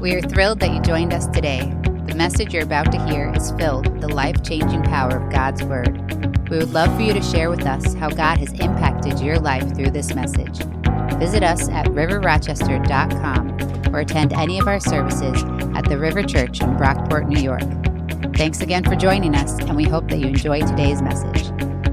We are thrilled that you joined us today. The message you're about to hear is filled with the life-changing power of God's Word. We would love for you to share with us how God has impacted your life through this message. Visit us at riverrochester.com or attend any of our services at the River Church in Brockport, New York. Thanks again for joining us, and we hope that you enjoy today's message.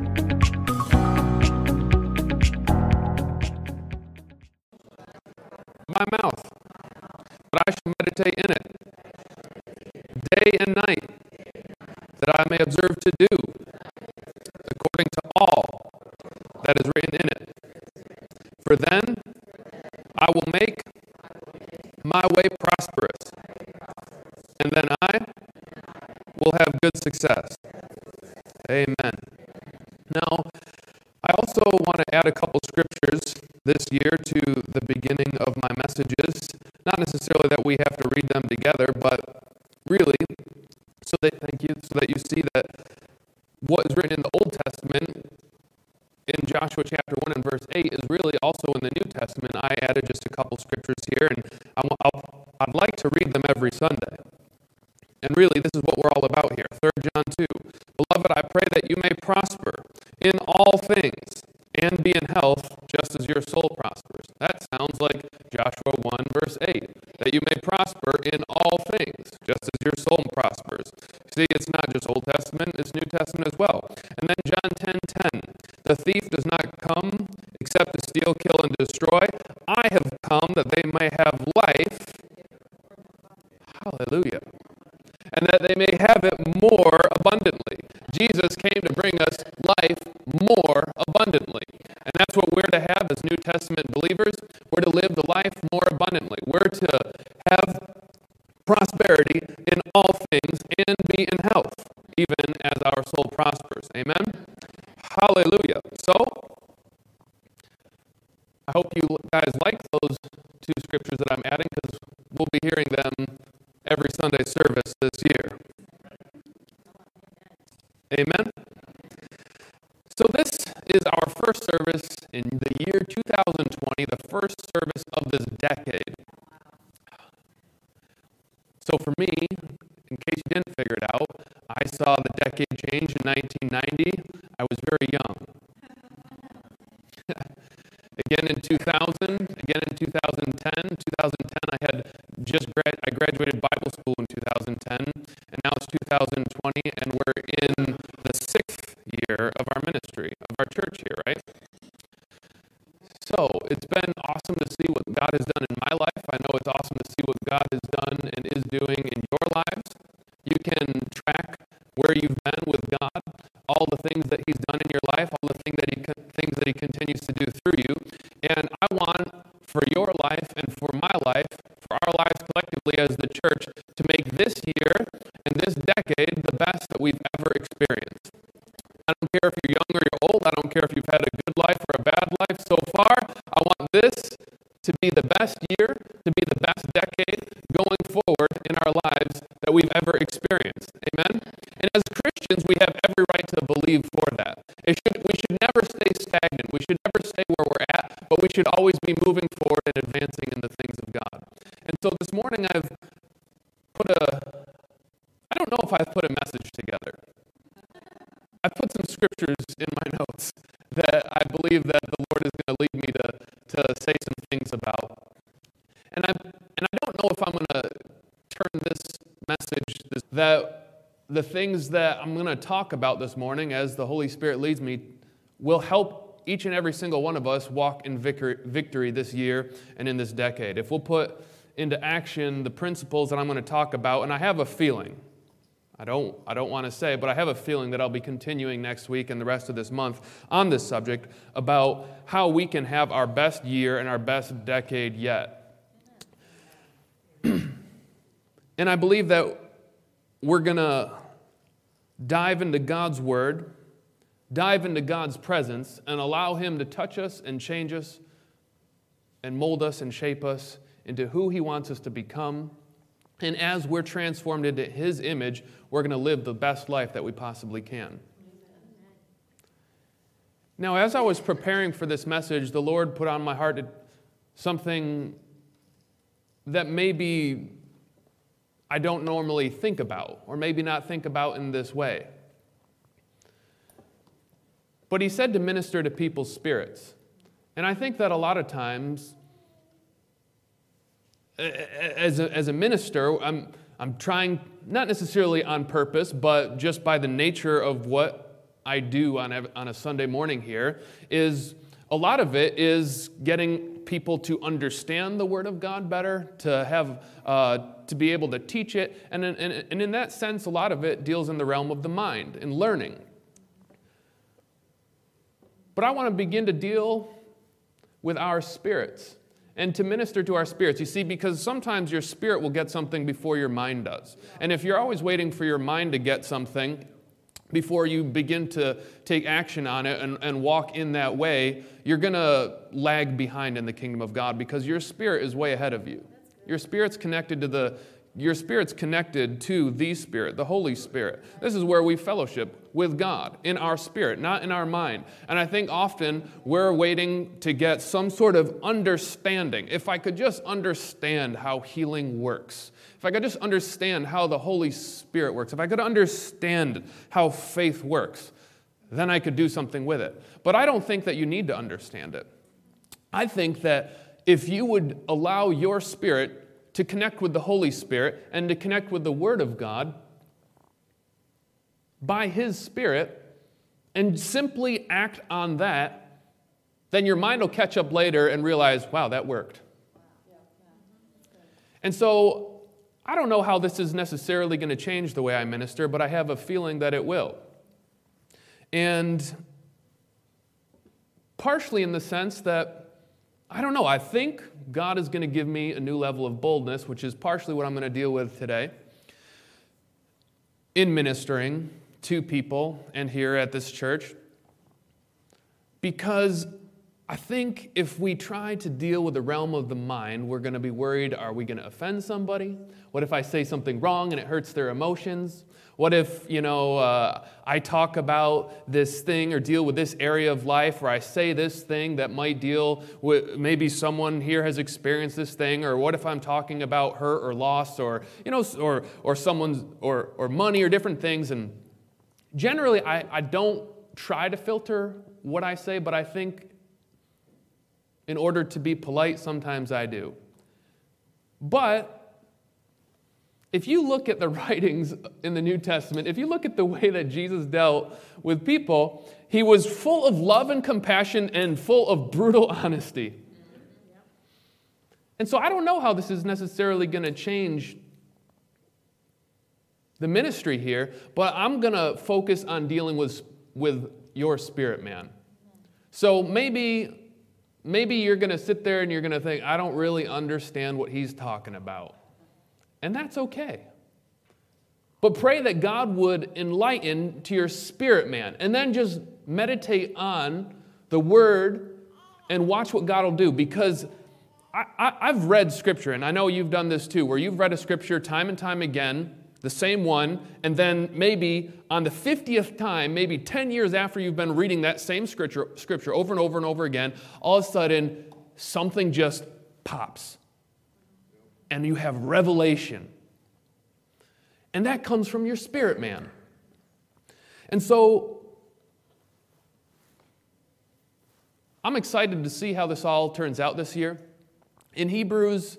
My mouth, that I shall meditate in it, day and night, that I may observe to do, according to all that is written in it. For then I will make my way prosperous, and then I will have good success. Amen. Now, I also want to add a couple scriptures this year to the beginning of my messages. Not necessarily that we have to read them together, but really, so that you see that what is written in the Old Testament in Joshua chapter 1 and verse 8 is really also in the New Testament. I added just a couple scriptures here, and I'd like to read them every Sunday. And really, this is what we're all about here. 3 John 2. Beloved, I pray that you may prosper in all things and be in health just as your soul prospers. That sounds like Joshua 1 verse 8. That you may prosper in all things just as your soul prospers. See, it's not just Old Testament, it's New Testament as well. And then John 10:10. The thief does not come except to steal, kill, and destroy. I have come that they may have life. Hallelujah. And that they may have it more abundantly. Jesus came to bring us life more abundantly. And that's what we're to have as New Testament believers. We're to live the life more abundantly. We're to have prosperity in all things and be in health, even as our soul prospers. Amen? Hallelujah. So, I hope you guys like those two scriptures that I'm adding, because we'll be hearing them every Sunday service this year. Amen? So this is our first service in the year 2020, the first service of this decade. So for me, in case you didn't figure it out, I saw the decade change in 1990. I was very young. Again in 2000, again in 2010. 2010, I graduated Bible school in 2010, and now it's 2020, and we're in the 6th year of our ministry, of our church here, right? So it's been awesome to see what God has done in my life. I know it's awesome to see what God has done and is doing in your lives. You can track where you've been with God, all the things that He's done in your life, all the things that He continues to do through you. And I want for your life and for my life, for our lives collectively as the church, to make this year and this decade the best that we've ever experienced. I don't care if you're young or you're old. I don't care if you've had a good life or a bad life so far. I want this to be the best year, to be the best decade going forward in our lives that we've ever experienced. Amen? And as Christians, we have every right to believe for that. We should never stay stagnant. We should never stay where we're at, but we should always be moving forward and advancing in the things of God. And so this morning I don't know if I've put a message together. I put some scriptures in my notes that I believe that the Lord is going to lead me to say some things about. And I don't know if I'm going to turn this message, the things that I'm going to talk about this morning as the Holy Spirit leads me will help each and every single one of us walk in victory this year and in this decade. If we'll put into action the principles that I'm going to talk about, and I have a feeling, I don't want to say, but I have a feeling that I'll be continuing next week and the rest of this month on this subject about how we can have our best year and our best decade yet. And I believe that we're going to dive into God's Word, dive into God's presence, and allow Him to touch us and change us and mold us and shape us into who He wants us to become. And as we're transformed into His image, we're going to live the best life that we possibly can. Now, as I was preparing for this message, the Lord put on my heart something that may be I don't normally think about, or maybe not think about in this way. But he said to minister to people's spirits. And I think that a lot of times, as a minister, I'm trying, not necessarily on purpose, but just by the nature of what I do on a Sunday morning here, is a lot of it is getting people to understand the Word of God better, to be able to teach it, and in that sense, a lot of it deals in the realm of the mind and learning. But I want to begin to deal with our spirits and to minister to our spirits. You see, because sometimes your spirit will get something before your mind does. And if you're always waiting for your mind to get something before you begin to take action on it and walk in that way, you're going to lag behind in the kingdom of God because your spirit is way ahead of you. Your spirit's connected to the Spirit, the Holy Spirit. This is where we fellowship with God, in our spirit, not in our mind. And I think often we're waiting to get some sort of understanding. If I could just understand how healing works, if I could just understand how the Holy Spirit works, if I could understand how faith works, then I could do something with it. But I don't think that you need to understand it. I think that if you would allow your spirit to connect with the Holy Spirit and to connect with the Word of God by His Spirit and simply act on that, then your mind will catch up later and realize, wow, that worked. And so I don't know how this is necessarily going to change the way I minister, but I have a feeling that it will. And partially in the sense that, I don't know, I think God is going to give me a new level of boldness, which is partially what I'm going to deal with today in ministering to people and here at this church. Because I think if we try to deal with the realm of the mind, we're going to be worried, are we going to offend somebody? What if I say something wrong and it hurts their emotions? What if, I talk about this thing or deal with this area of life, or I say this thing that might deal with, maybe someone here has experienced this thing, or what if I'm talking about hurt or loss or someone's, or money or different things. And generally, I don't try to filter what I say, but I think in order to be polite, sometimes I do. But if you look at the writings in the New Testament, if you look at the way that Jesus dealt with people, He was full of love and compassion and full of brutal honesty. And so I don't know how this is necessarily going to change the ministry here, but I'm going to focus on dealing with your spirit, man. So maybe you're going to sit there and you're going to think, I don't really understand what he's talking about. And that's okay. But pray that God would enlighten to your spirit, man. And then just meditate on the Word and watch what God will do. Because I've read Scripture, and I know you've done this too, where you've read a Scripture time and time again, the same one, and then maybe on the 50th time, maybe 10 years after you've been reading that same scripture over and over and over again, all of a sudden, something just pops. And you have revelation. And that comes from your spirit, man. And so, I'm excited to see how this all turns out this year. In Hebrews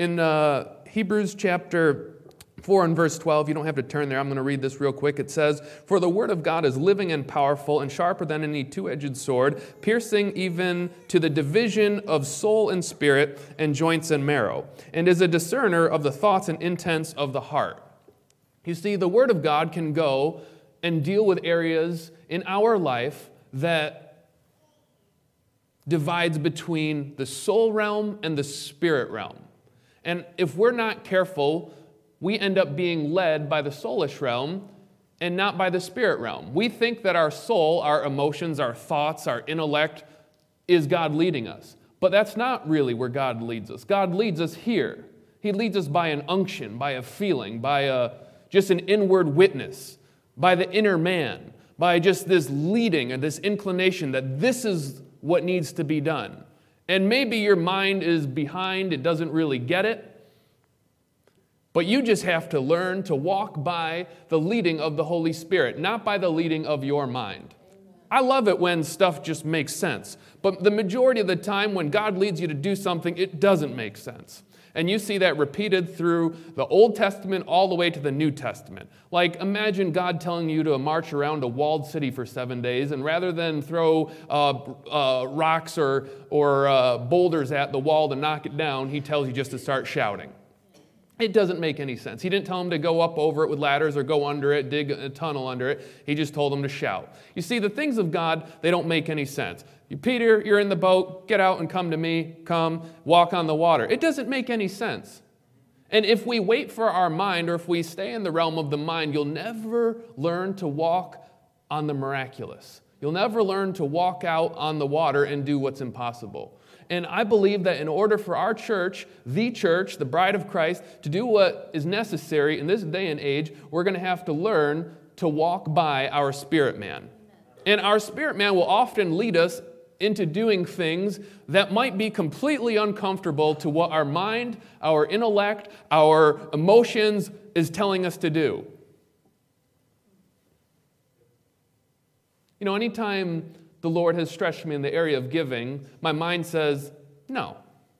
chapter 4 and verse 12, you don't have to turn there, I'm going to read this real quick. It says, "For the word of God is living and powerful and sharper than any two-edged sword, piercing even to the division of soul and spirit and joints and marrow, and is a discerner of the thoughts and intents of the heart." You see, the word of God can go and deal with areas in our life that divides between the soul realm and the spirit realm. And if we're not careful, we end up being led by the soulish realm and not by the spirit realm. We think that our soul, our emotions, our thoughts, our intellect is God leading us. But that's not really where God leads us. God leads us here. He leads us by an unction, by a feeling, by just an inward witness, by the inner man, by just this leading or this inclination that this is what needs to be done. And maybe your mind is behind, it doesn't really get it. But you just have to learn to walk by the leading of the Holy Spirit, not by the leading of your mind. I love it when stuff just makes sense. But the majority of the time when God leads you to do something, it doesn't make sense. And you see that repeated through the Old Testament all the way to the New Testament. Like, imagine God telling you to march around a walled city for 7 days, and rather than throw rocks or boulders at the wall to knock it down, he tells you just to start shouting. It doesn't make any sense. He didn't tell them to go up over it with ladders or go under it, dig a tunnel under it. He just told them to shout. You see, the things of God, they don't make any sense. Peter, you're in the boat. Get out and come to me. Come, walk on the water. It doesn't make any sense. And if we wait for our mind, or if we stay in the realm of the mind, you'll never learn to walk on the miraculous. You'll never learn to walk out on the water and do what's impossible. And I believe that in order for our church, the bride of Christ, to do what is necessary in this day and age, we're going to have to learn to walk by our spirit man. And our spirit man will often lead us into doing things that might be completely uncomfortable to what our mind, our intellect, our emotions is telling us to do. You know, anytime the Lord has stretched me in the area of giving, my mind says, no.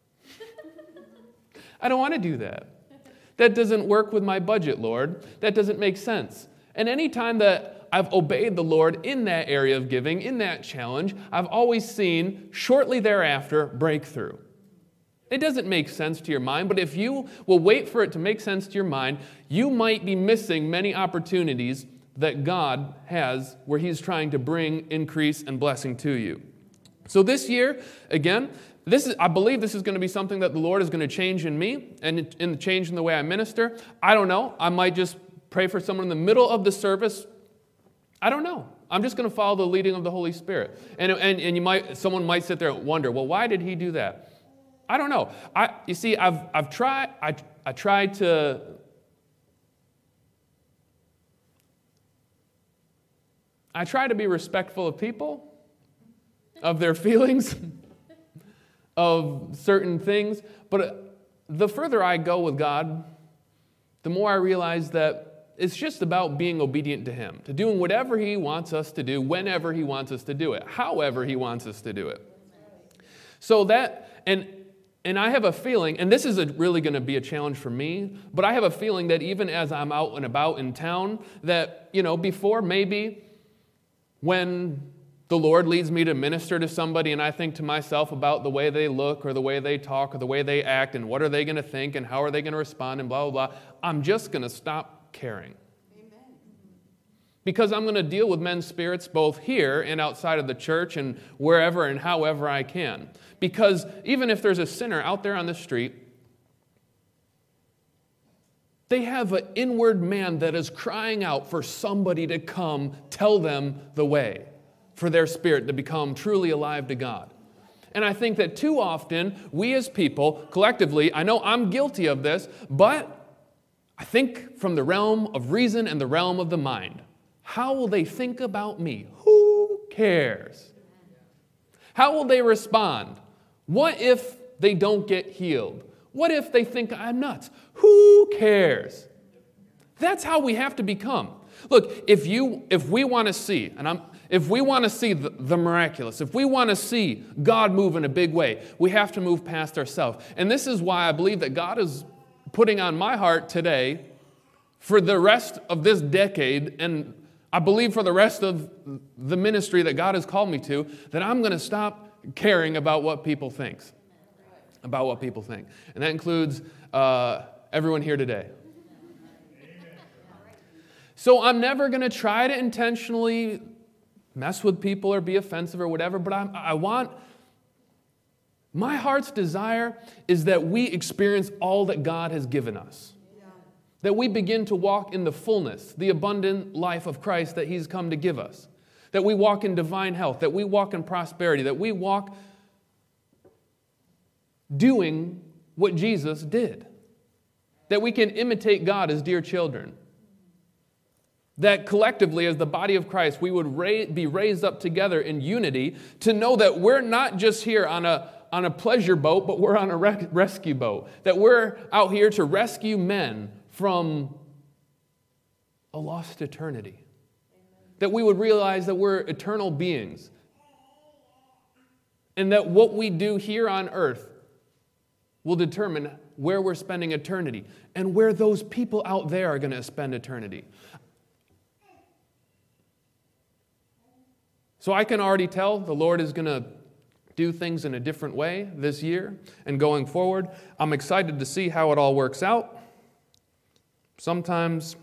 I don't want to do that. That doesn't work with my budget, Lord. That doesn't make sense. And any time that I've obeyed the Lord in that area of giving, in that challenge, I've always seen, shortly thereafter, breakthrough. It doesn't make sense to your mind, but if you will wait for it to make sense to your mind, you might be missing many opportunities that God has where He's trying to bring increase and blessing to you. So this year, again, I believe this is going to be something that the Lord is going to change in me and change in the way I minister. I don't know. I might just pray for someone in the middle of the service. I don't know. I'm just going to follow the leading of the Holy Spirit. And someone might sit there and wonder, well, why did He do that? I don't know. I try to be respectful of people, of their feelings, of certain things. But the further I go with God, the more I realize that it's just about being obedient to Him, to doing whatever He wants us to do, whenever He wants us to do it, however He wants us to do it. So that, and I have a feeling, and this is really going to be a challenge for me, but I have a feeling that even as I'm out and about in town, that, before maybe when the Lord leads me to minister to somebody and I think to myself about the way they look or the way they talk or the way they act and what are they going to think and how are they going to respond and blah, blah, blah, I'm just going to stop caring. Amen. Because I'm going to deal with men's spirits both here and outside of the church and wherever and however I can. Because even if there's a sinner out there on the street, they have an inward man that is crying out for somebody to come tell them the way, for their spirit to become truly alive to God. And I think that too often, we as people, collectively, I know I'm guilty of this, but I think from the realm of reason and the realm of the mind. How will they think about me? Who cares? How will they respond? What if they don't get healed? What if they think I'm nuts? Who cares? That's how we have to become. Look, if we want to see, if we want to see the miraculous, if we want to see God move in a big way, we have to move past ourselves. And this is why I believe that God is putting on my heart today for the rest of this decade, and I believe for the rest of the ministry that God has called me to, that I'm going to stop caring about what people think. About what people think. And that includes everyone here today. So I'm never going to try to intentionally mess with people or be offensive or whatever, but my heart's desire is that we experience all that God has given us. Yeah. That we begin to walk in the fullness, the abundant life of Christ that He's come to give us. That we walk in divine health, that we walk in prosperity, that we walk doing what Jesus did. That we can imitate God as dear children. That collectively, as the body of Christ, we would be raised up together in unity to know that we're not just here on a pleasure boat, but we're on a rescue boat. That we're out here to rescue men from a lost eternity. That we would realize that we're eternal beings. And that what we do here on earth will determine where we're spending eternity and where those people out there are going to spend eternity. So I can already tell the Lord is going to do things in a different way this year and going forward. I'm excited to see how it all works out. Sometimes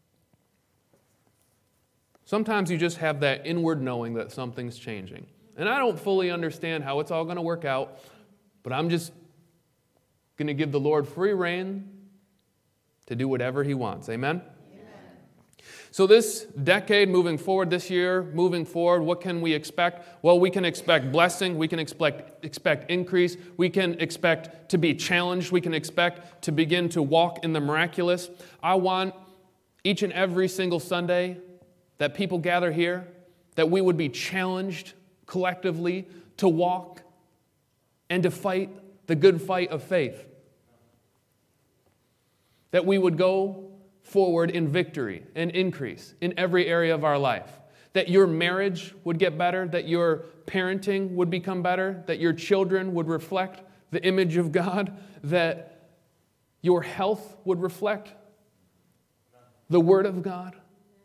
you just have that inward knowing that something's changing. And I don't fully understand how it's all going to work out, but I'm just going to give the Lord free rein to do whatever He wants. Amen? So this decade moving forward, this year moving forward, what can we expect? Well, we can expect blessing. We can expect increase. We can expect to be challenged. We can expect to begin to walk in the miraculous. I want each and every single Sunday that people gather here, that we would be challenged collectively to walk and to fight the good fight of faith. That we would go forward in victory and increase in every area of our life. That your marriage would get better, that your parenting would become better, that your children would reflect the image of God, that your health would reflect the Word of God.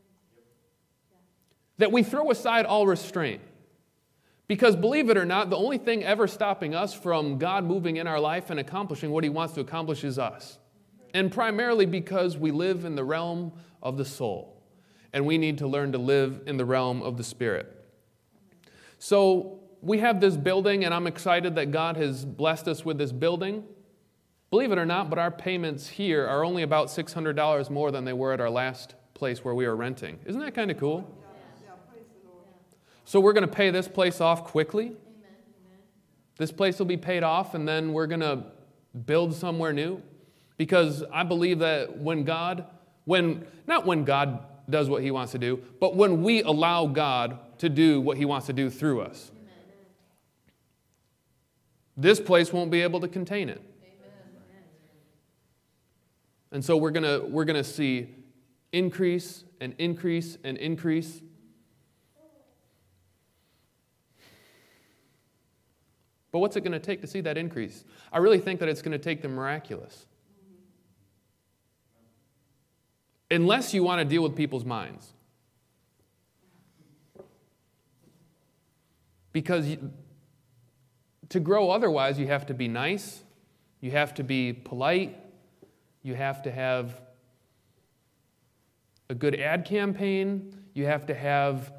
That we throw aside all restraint. Because believe it or not, the only thing ever stopping us from God moving in our life and accomplishing what He wants to accomplish is us. And primarily because we live in the realm of the soul. And we need to learn to live in the realm of the Spirit. So we have this building, and I'm excited that God has blessed us with this building. Believe it or not, but our payments here are only about $600 more than they were at our last place where we were renting. Isn't that kind of cool? So we're going to pay this place off quickly. This place will be paid off, and then we're going to build somewhere new. Because I believe that not when God does what He wants to do, but when we allow God to do what He wants to do through us, this place won't be able to contain it. And so we're gonna see increase and increase and increase. But what's it going to take to see that increase? I really think that it's going to take the miraculous. Unless you want to deal with people's minds. Because to grow otherwise, you have to be nice, you have to be polite, you have to have a good ad campaign, you have to have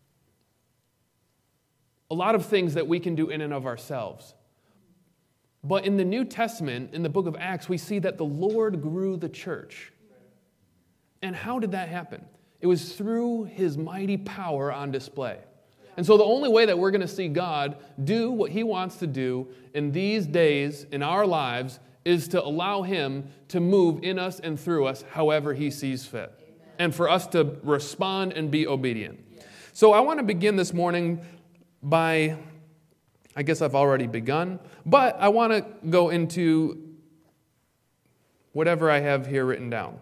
a lot of things that we can do in and of ourselves. But in the New Testament, in the book of Acts, we see that the Lord grew the church. And how did that happen? It was through His mighty power on display. And so the only way that we're going to see God do what He wants to do in these days in our lives is to allow Him to move in us and through us however He sees fit. Amen. And for us to respond and be obedient. Yeah. So I want to begin this morning by, I guess I've already begun, but I want to go into whatever I have here written down.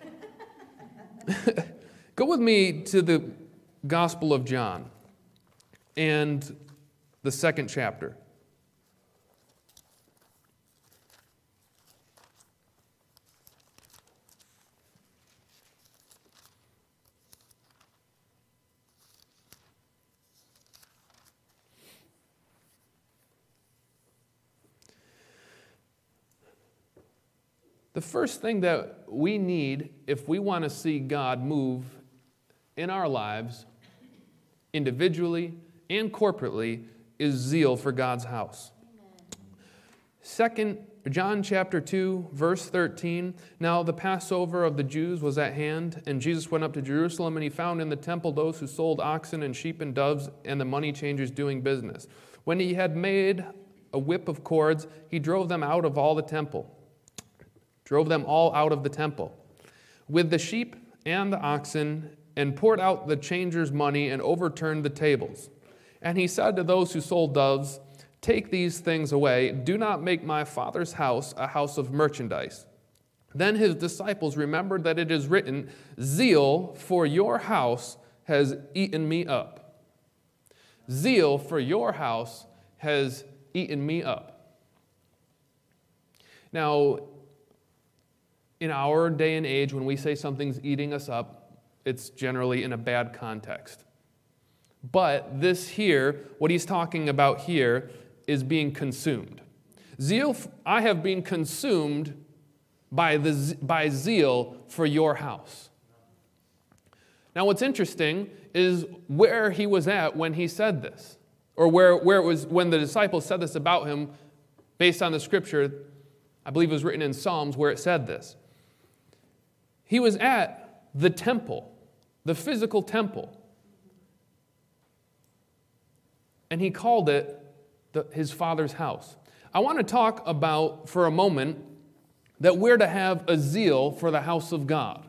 Go with me to the Gospel of John and the 2nd chapter. The first thing that we need if we want to see God move in our lives, individually and corporately, is zeal for God's house. John chapter 2, verse 13, now the Passover of the Jews was at hand, and Jesus went up to Jerusalem, and He found in the temple those who sold oxen and sheep and doves, and the money changers doing business. When He had made a whip of cords, He drove them all out of the temple, with the sheep and the oxen, and poured out the changers' money and overturned the tables. And He said to those who sold doves, take these things away. Do not make my Father's house a house of merchandise. Then his disciples remembered that it is written, "Zeal for your house has eaten me up." Zeal for your house has eaten me up. Now, in our day and age, when we say something's eating us up, it's generally in a bad context. But this here, what he's talking about here, is being consumed. Zeal, I have been consumed by zeal for your house. Now, what's interesting is where he was at when he said this, or where it was when the disciples said this about him, based on the scripture. I believe it was written in Psalms where it said this. He was at the temple, the physical temple, and he called it his Father's house. I want to talk about, for a moment, that we're to have a zeal for the house of God.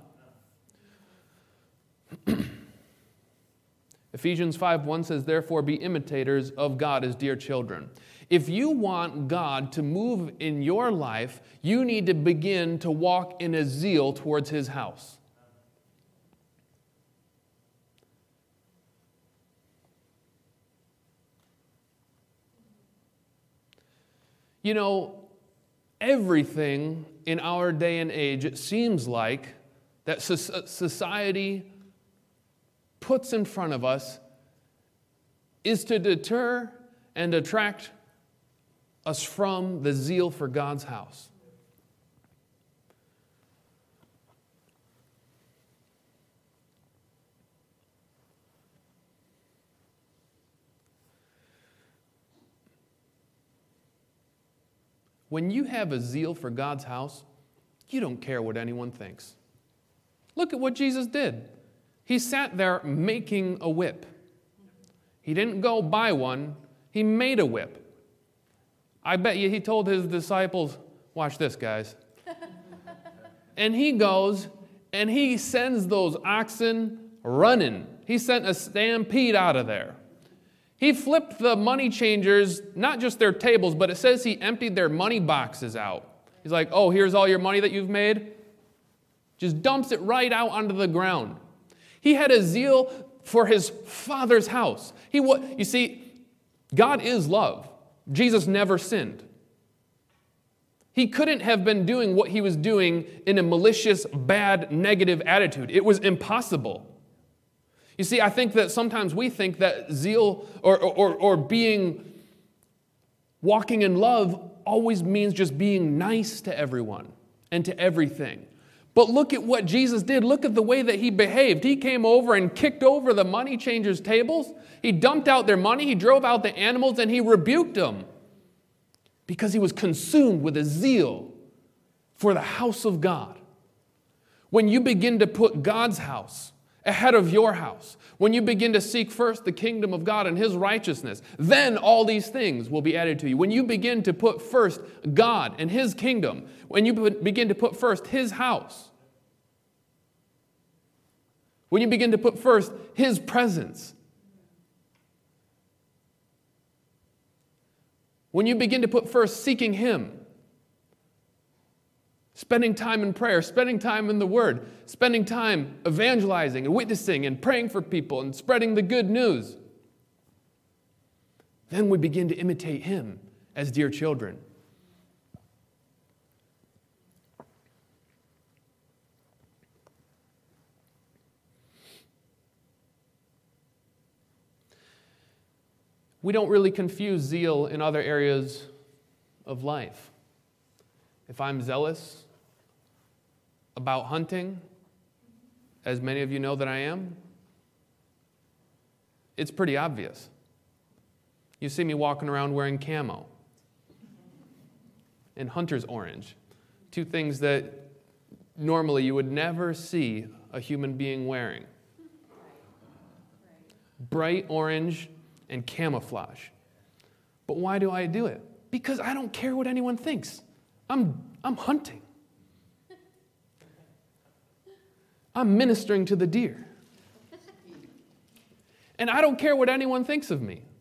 Ephesians 5:1 says, "Therefore be imitators of God as dear children." If you want God to move in your life, you need to begin to walk in a zeal towards His house. You know, everything in our day and age, it seems like, that society puts in front of us is to deter and attract us from the zeal for God's house. When you have a zeal for God's house, you don't care what anyone thinks. Look at what Jesus did. He sat there making a whip. He didn't go buy one, he made a whip. I bet you he told his disciples, "Watch this, guys." And he goes and he sends those oxen running. He sent a stampede out of there. He flipped the money changers, not just their tables, but it says he emptied their money boxes out. He's like, "Oh, here's all your money that you've made." Just dumps it right out onto the ground. He had a zeal for his Father's house. You see, God is love. Jesus never sinned. He couldn't have been doing what he was doing in a malicious, bad, negative attitude. It was impossible. You see, I think that sometimes we think that zeal or walking in love always means just being nice to everyone and to everything. But look at what Jesus did. Look at the way that he behaved. He came over and kicked over the money changers' tables. He dumped out their money. He drove out the animals and he rebuked them because he was consumed with a zeal for the house of God. When you begin to put God's house ahead of your house, when you begin to seek first the kingdom of God and His righteousness, then all these things will be added to you. When you begin to put first God and His kingdom, when you begin to put first His house, when you begin to put first His presence, when you begin to put first seeking Him, spending time in prayer, spending time in the Word, spending time evangelizing and witnessing and praying for people and spreading the good news, then we begin to imitate Him as dear children. We don't really confuse zeal in other areas of life. If I'm zealous about hunting, as many of you know that I am, it's pretty obvious. You see me walking around wearing camo and hunter's orange, two things that normally you would never see a human being wearing. Bright orange and camouflage. But why do I do it? Because I don't care what anyone thinks. I'm hunting. I'm ministering to the deer. And I don't care what anyone thinks of me.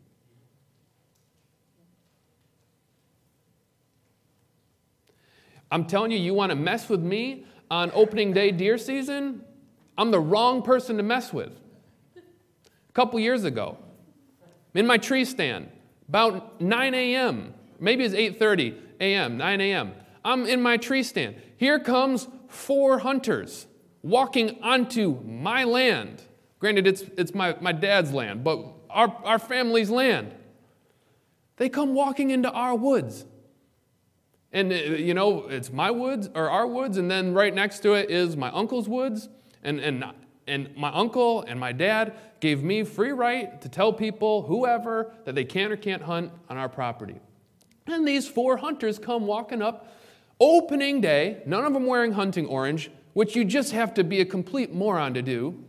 I'm telling you, you want to mess with me on opening day deer season? I'm the wrong person to mess with. A couple years ago, in my tree stand, about 9 a.m., maybe it's 8:30 a.m., 9 a.m., I'm in my tree stand. Here comes 4 hunters walking onto my land. Granted, it's my dad's land, but our family's land. They come walking into our woods. And, it's my woods, or our woods, and then right next to it is my uncle's woods. And my uncle and my dad gave me free right to tell people, whoever, that they can or can't hunt on our property. And these 4 hunters come walking up, opening day, none of them wearing hunting orange, which you just have to be a complete moron to do.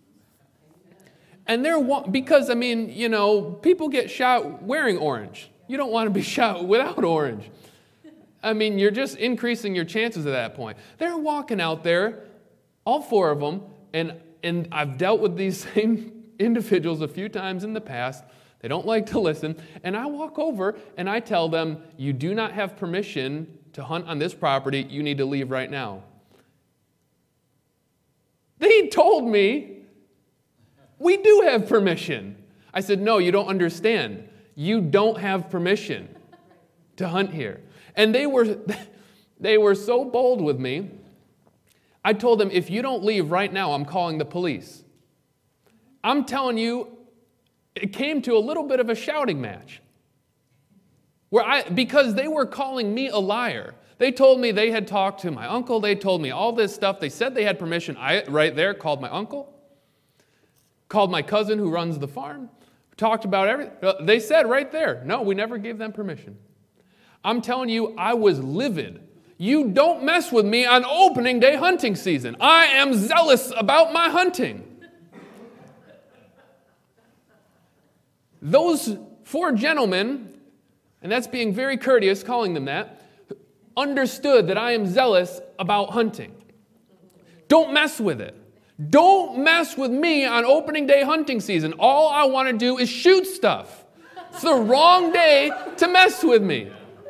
And because, people get shot wearing orange. You don't want to be shot without orange. You're just increasing your chances at that point. They're walking out there, all 4 of them, and I've dealt with these same individuals a few times in the past. They don't like to listen. And I walk over and I tell them, you do not have permission to hunt on this property. You need to leave right now. They told me, we do have permission. I said, no, you don't understand. You don't have permission to hunt here. And they were so bold with me. I told them, if you don't leave right now, I'm calling the police. I'm telling you, it came to a little bit of a shouting match. Because they were calling me a liar. They told me they had talked to my uncle. They told me all this stuff. They said they had permission. I, right there, called my uncle. Called my cousin who runs the farm. Talked about everything. They said right there, no, we never gave them permission. I'm telling you, I was livid. You don't mess with me on opening day hunting season. I am zealous about my hunting. Those 4 gentlemen, and that's being very courteous, calling them that, understood that I am zealous about hunting. Don't mess with it. Don't mess with me on opening day hunting season. All I want to do is shoot stuff. It's the wrong day to mess with me.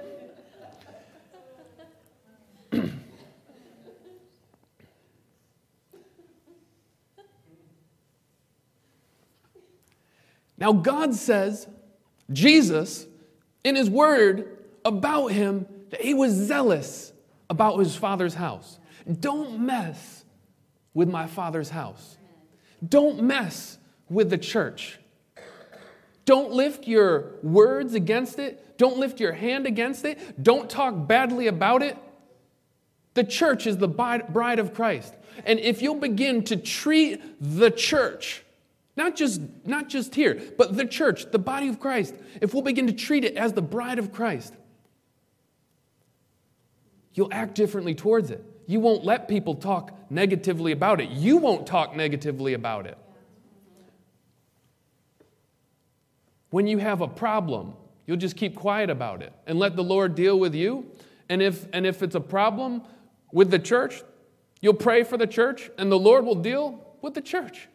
Now, God says, Jesus, in his word about him, that he was zealous about his Father's house. Don't mess with my Father's house. Don't mess with the church. Don't lift your words against it. Don't lift your hand against it. Don't talk badly about it. The church is the bride of Christ. And if you'll begin to treat the church, not just here, but the church, the body of Christ, if we'll begin to treat it as the bride of Christ, you'll act differently towards it. You won't let people talk negatively about it. You won't talk negatively about it. When you have a problem, you'll just keep quiet about it and let the Lord deal with you. And if it's a problem with the church, you'll pray for the church and the Lord will deal with the church.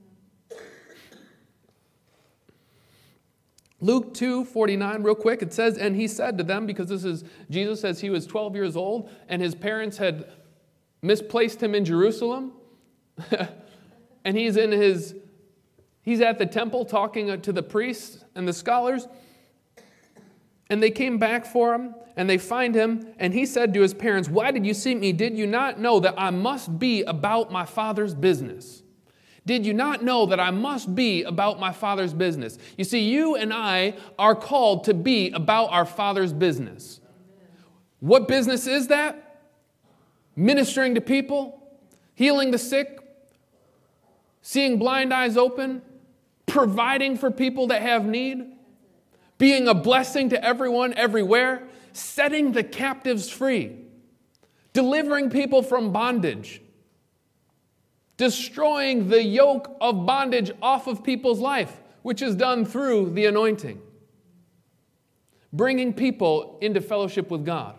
Luke 2:49, real quick, it says, and he said to them, because this is Jesus as he was 12 years old, and his parents had misplaced him in Jerusalem, and he's at the temple talking to the priests and the scholars, and they came back for him, and they find him, and he said to his parents, why did you seek me? Did you not know that I must be about my Father's business? Did you not know that I must be about my Father's business? You see, you and I are called to be about our Father's business. What business is that? Ministering to people, healing the sick, seeing blind eyes open, providing for people that have need, being a blessing to everyone, everywhere, setting the captives free, delivering people from bondage, destroying the yoke of bondage off of people's life, which is done through the anointing. Bringing people into fellowship with God.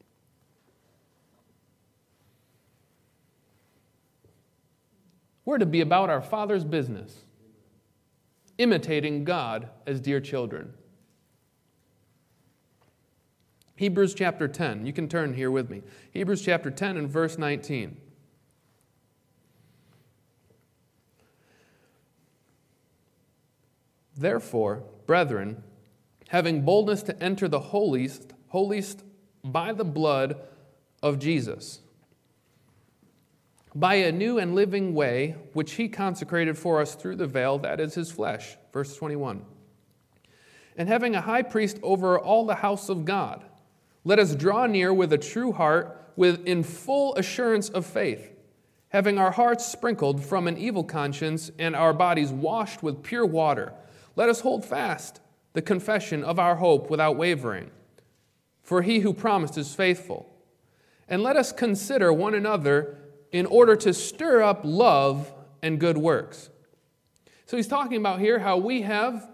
We're to be about our Father's business, imitating God as dear children. Hebrews chapter 10. You can turn here with me. Hebrews chapter 10 and verse 19. Therefore, brethren, having boldness to enter the holiest by the blood of Jesus, by a new and living way, which he consecrated for us through the veil, that is his flesh. Verse 21. And having a high priest over all the house of God, let us draw near with a true heart, in full assurance of faith, having our hearts sprinkled from an evil conscience and our bodies washed with pure water. Let us hold fast the confession of our hope without wavering, for he who promised is faithful. And let us consider one another in order to stir up love and good works. So he's talking about here how we have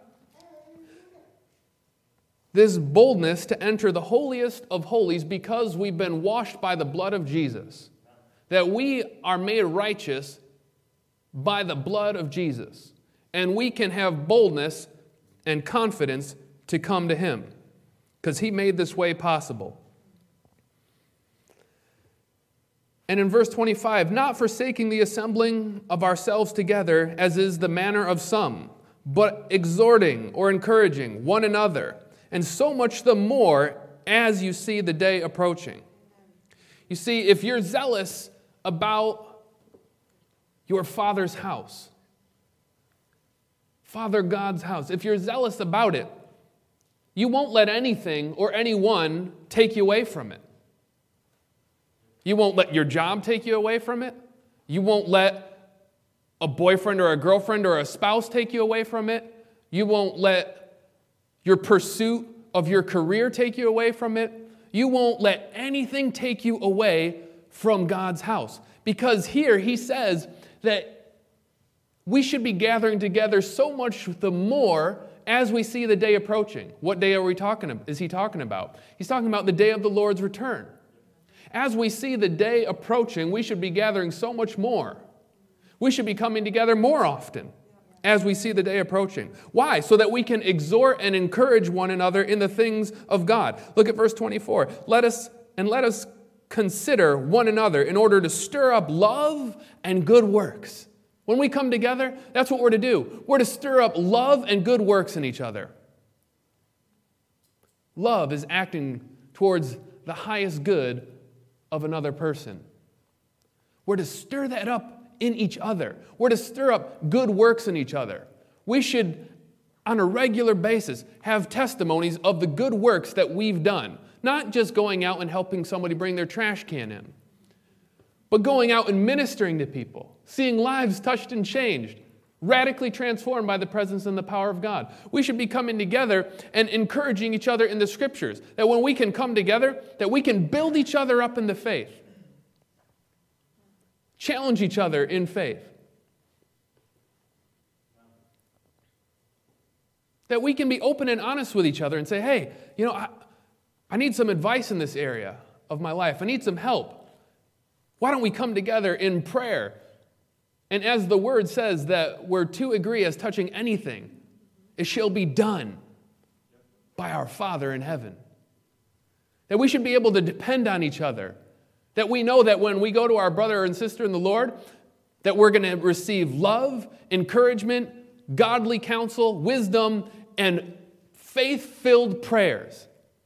this boldness to enter the holiest of holies because we've been washed by the blood of Jesus. That we are made righteous by the blood of Jesus. And we can have boldness and confidence to come to him because he made this way possible. And in verse 25, not forsaking the assembling of ourselves together, as is the manner of some, but exhorting or encouraging one another, and so much the more as you see the day approaching. You see, if you're zealous about your Father's house, Father God's house, if you're zealous about it, you won't let anything or anyone take you away from it. You won't let your job take you away from it. You won't let a boyfriend or a girlfriend or a spouse take you away from it. You won't let your pursuit of your career take you away from it. You won't let anything take you away from God's house. Because here he says that we should be gathering together so much the more as we see the day approaching. What day is he talking about? He's talking about the day of the Lord's return. As we see the day approaching, we should be gathering so much more. We should be coming together more often as we see the day approaching. Why? So that we can exhort and encourage one another in the things of God. Look at verse 24. Let us consider one another in order to stir up love and good works. When we come together, that's what we're to do. We're to stir up love and good works in each other. Love is acting towards the highest good of another person. We're to stir that up in each other. We're to stir up good works in each other. We should, on a regular basis, have testimonies of the good works that we've done. Not just going out and helping somebody bring their trash can in, but going out and ministering to people, seeing lives touched and changed, radically transformed by the presence and the power of God. We should be coming together and encouraging each other in the Scriptures, that when we can come together, that we can build each other up in the faith, challenge each other in faith, that we can be open and honest with each other and say, hey, I need some advice in this area of my life. I need some help. Why don't we come together in prayer? And as the word says that where two agree as touching anything, it shall be done by our Father in heaven. That we should be able to depend on each other. That we know that when we go to our brother and sister in the Lord, that we're going to receive love, encouragement, godly counsel, wisdom, and faith-filled prayers.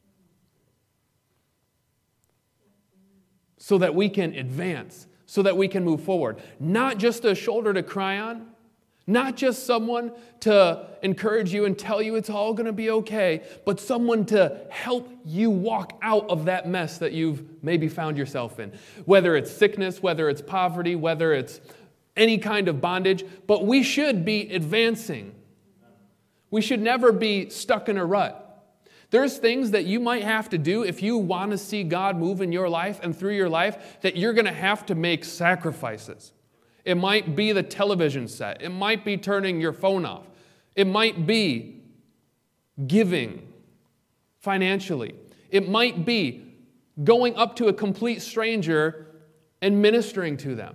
So that we can advance, so that we can move forward. Not just a shoulder to cry on, not just someone to encourage you and tell you it's all going to be okay, but someone to help you walk out of that mess that you've maybe found yourself in. Whether it's sickness, whether it's poverty, whether it's any kind of bondage, but we should be advancing. We should never be stuck in a rut. There's things that you might have to do if you want to see God move in your life and through your life, that you're going to have to make sacrifices. It might be the television set. It might be turning your phone off. It might be giving financially. It might be going up to a complete stranger and ministering to them.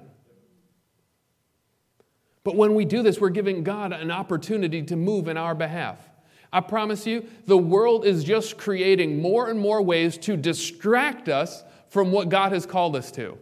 But when we do this, we're giving God an opportunity to move in our behalf. I promise you, the world is just creating more and more ways to distract us from what God has called us to.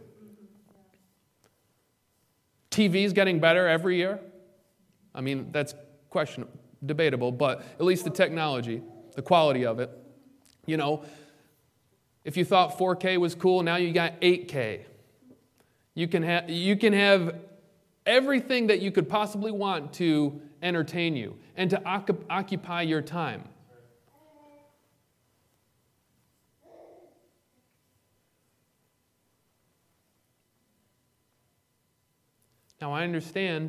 TV is getting better every year. I mean, that's debatable, but at least the technology, the quality of it. You know, if you thought 4K was cool, now you got 8K. You can have everything that you could possibly want to entertain you and to occupy your time. Now, I understand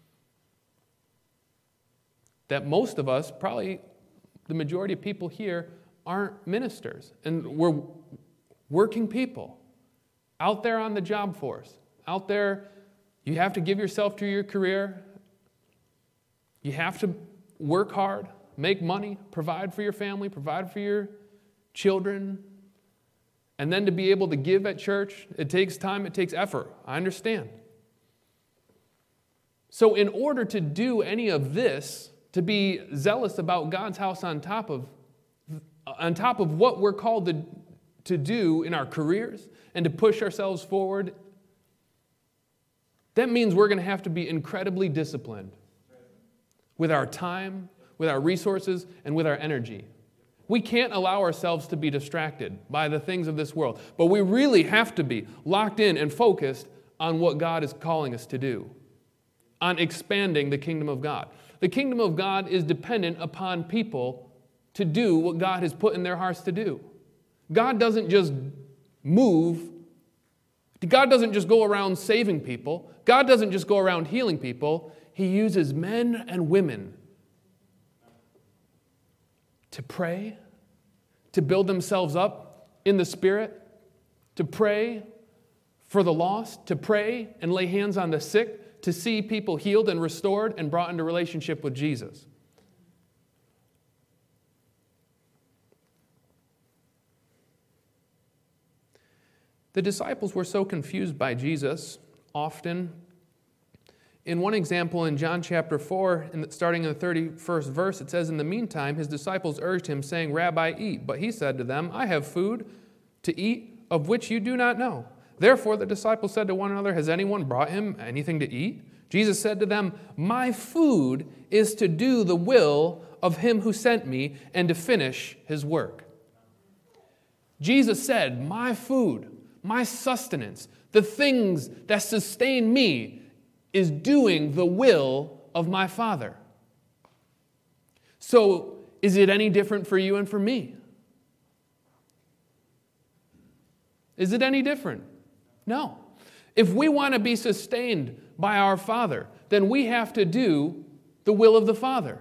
that most of us, probably the majority of people here, aren't ministers. And we're working people out there on the job force. Out there, you have to give yourself to your career. You have to work hard, make money, provide for your family, provide for your children. And then to be able to give at church, it takes time, it takes effort. I understand. So in order to do any of this, to be zealous about God's house on top of what we're called to do in our careers and to push ourselves forward, that means we're going to have to be incredibly disciplined with our time, with our resources, and with our energy. We can't allow ourselves to be distracted by the things of this world, but we really have to be locked in and focused on what God is calling us to do, on expanding the kingdom of God. The kingdom of God is dependent upon people to do what God has put in their hearts to do. God doesn't just move. God doesn't just go around saving people. God doesn't just go around healing people. He uses men and women to pray, to build themselves up in the Spirit, to pray for the lost, to pray and lay hands on the sick, to see people healed and restored and brought into relationship with Jesus. The disciples were so confused by Jesus often. In one example, in John chapter 4, starting in the 31st verse, it says, "In the meantime, his disciples urged him, saying, 'Rabbi, eat.' But he said to them, 'I have food to eat of which you do not know.' Therefore the disciples said to one another, 'Has anyone brought him anything to eat?' Jesus said to them, 'My food is to do the will of him who sent me and to finish his work.'" Jesus said, "My food, my sustenance, the things that sustain me is doing the will of my Father." So, is it any different for you and for me? Is it any different? No. If we want to be sustained by our Father, then we have to do the will of the Father.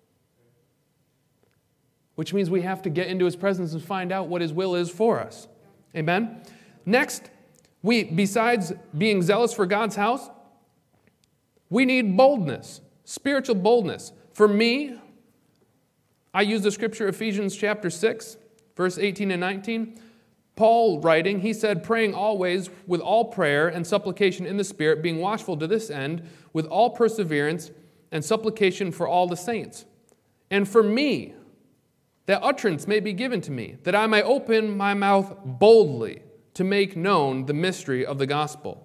Which means we have to get into His presence and find out what His will is for us. Amen? Next, besides being zealous for God's house, we need boldness, spiritual boldness. For me, I use the scripture Ephesians chapter 6, verse 18 and 19. Paul writing, he said, "Praying always with all prayer and supplication in the Spirit, being watchful to this end, with all perseverance and supplication for all the saints. And for me, that utterance may be given to me, that I may open my mouth boldly to make known the mystery of the gospel."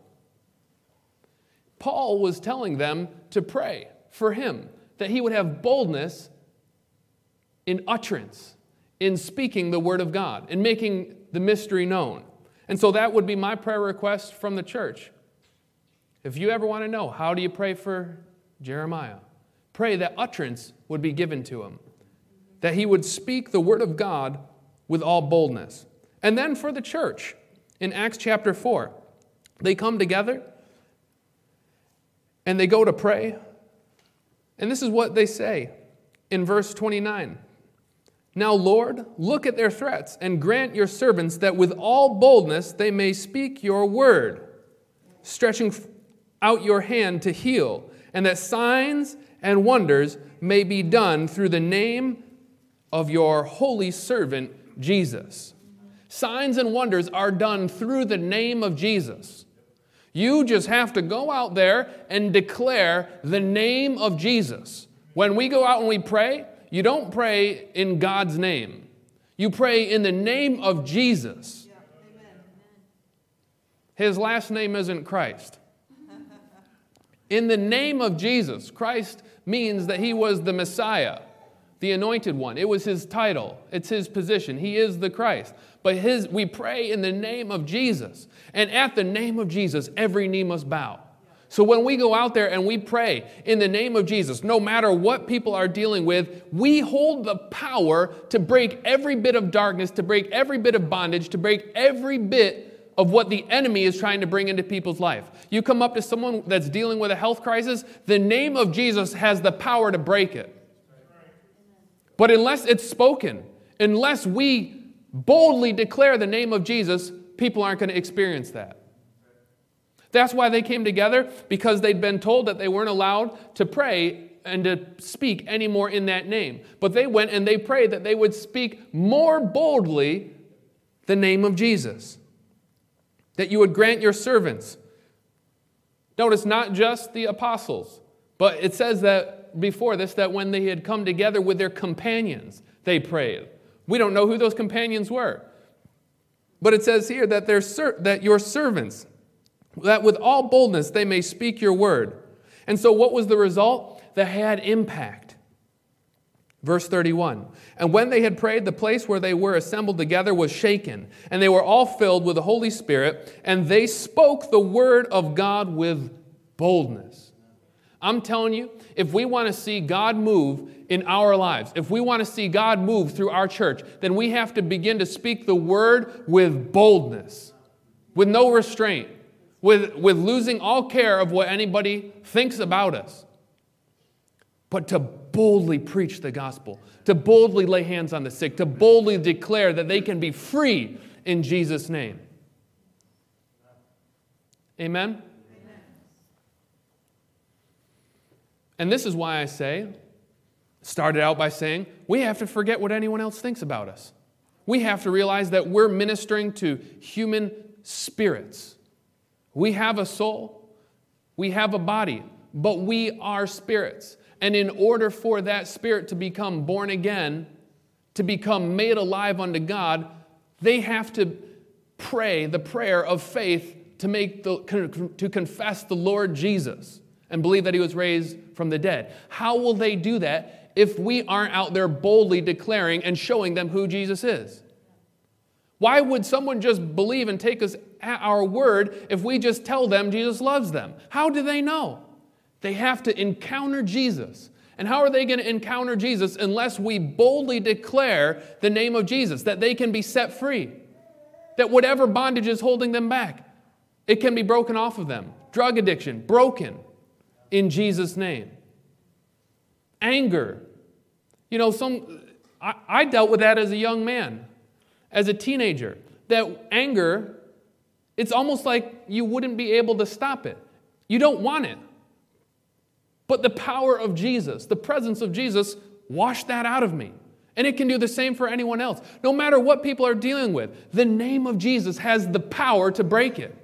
Paul was telling them to pray for him, that he would have boldness in utterance, in speaking the word of God, in making the mystery known. And so that would be my prayer request from the church. If you ever want to know, how do you pray for Jeremiah? Pray that utterance would be given to him, that he would speak the word of God with all boldness. And then for the church, in Acts chapter 4, they come together and they go to pray. And this is what they say in verse 29. "Now, Lord, look at their threats and grant your servants that with all boldness they may speak your word, stretching out your hand to heal, and that signs and wonders may be done through the name of your holy servant, Jesus." Signs and wonders are done through the name of Jesus. You just have to go out there and declare the name of Jesus. When we go out and we pray, You don't pray in God's name. You pray in the name of Jesus. His last name isn't Christ. In the name of Jesus. Christ means that he was the Messiah, the anointed one. It was his title. It's his position. He is the Christ. But we pray in the name of Jesus. And at the name of Jesus, every knee must bow. So when we go out there and we pray in the name of Jesus, no matter what people are dealing with, we hold the power to break every bit of darkness, to break every bit of bondage, to break every bit of what the enemy is trying to bring into people's life. You come up to someone that's dealing with a health crisis, the name of Jesus has the power to break it. But unless it's spoken, unless we boldly declare the name of Jesus, people aren't going to experience that. That's why they came together, because they'd been told that they weren't allowed to pray and to speak anymore in that name. But they went and they prayed that they would speak more boldly the name of Jesus. That you would grant your servants. Notice, not just the apostles, but it says that before this, that when they had come together with their companions, they prayed. We don't know who those companions were. But it says here that that your servants, that with all boldness they may speak your word. And so what was the result? That had impact. Verse 31, and when they had prayed, the place where they were assembled together was shaken, and they were all filled with the Holy Spirit, and they spoke the word of God with boldness. I'm telling you, if we want to see God move in our lives, if we want to see God move through our church, then we have to begin to speak the word with boldness, with no restraint, with losing all care of what anybody thinks about us. But to boldly preach the gospel, to boldly lay hands on the sick, to boldly declare that they can be free in Jesus' name. Amen? Amen. And this is why I started out by saying, we have to forget what anyone else thinks about us. We have to realize that we're ministering to human spirits. We have a soul, we have a body, but we are spirits. And in order for that spirit to become born again, to become made alive unto God, they have to pray the prayer of faith to confess the Lord Jesus and believe that he was raised from the dead. How will they do that if we aren't out there boldly declaring and showing them who Jesus is? Why would someone just believe and take us at our word if we just tell them Jesus loves them? How do they know? They have to encounter Jesus. And how are they going to encounter Jesus unless we boldly declare the name of Jesus, that they can be set free, that whatever bondage is holding them back, it can be broken off of them. Drug addiction, broken in Jesus' name. Anger. You know, I dealt with that as a young man, as a teenager. That anger, it's almost like you wouldn't be able to stop it. You don't want it. But the power of Jesus, the presence of Jesus, washed that out of me. And it can do the same for anyone else. No matter what people are dealing with, the name of Jesus has the power to break it.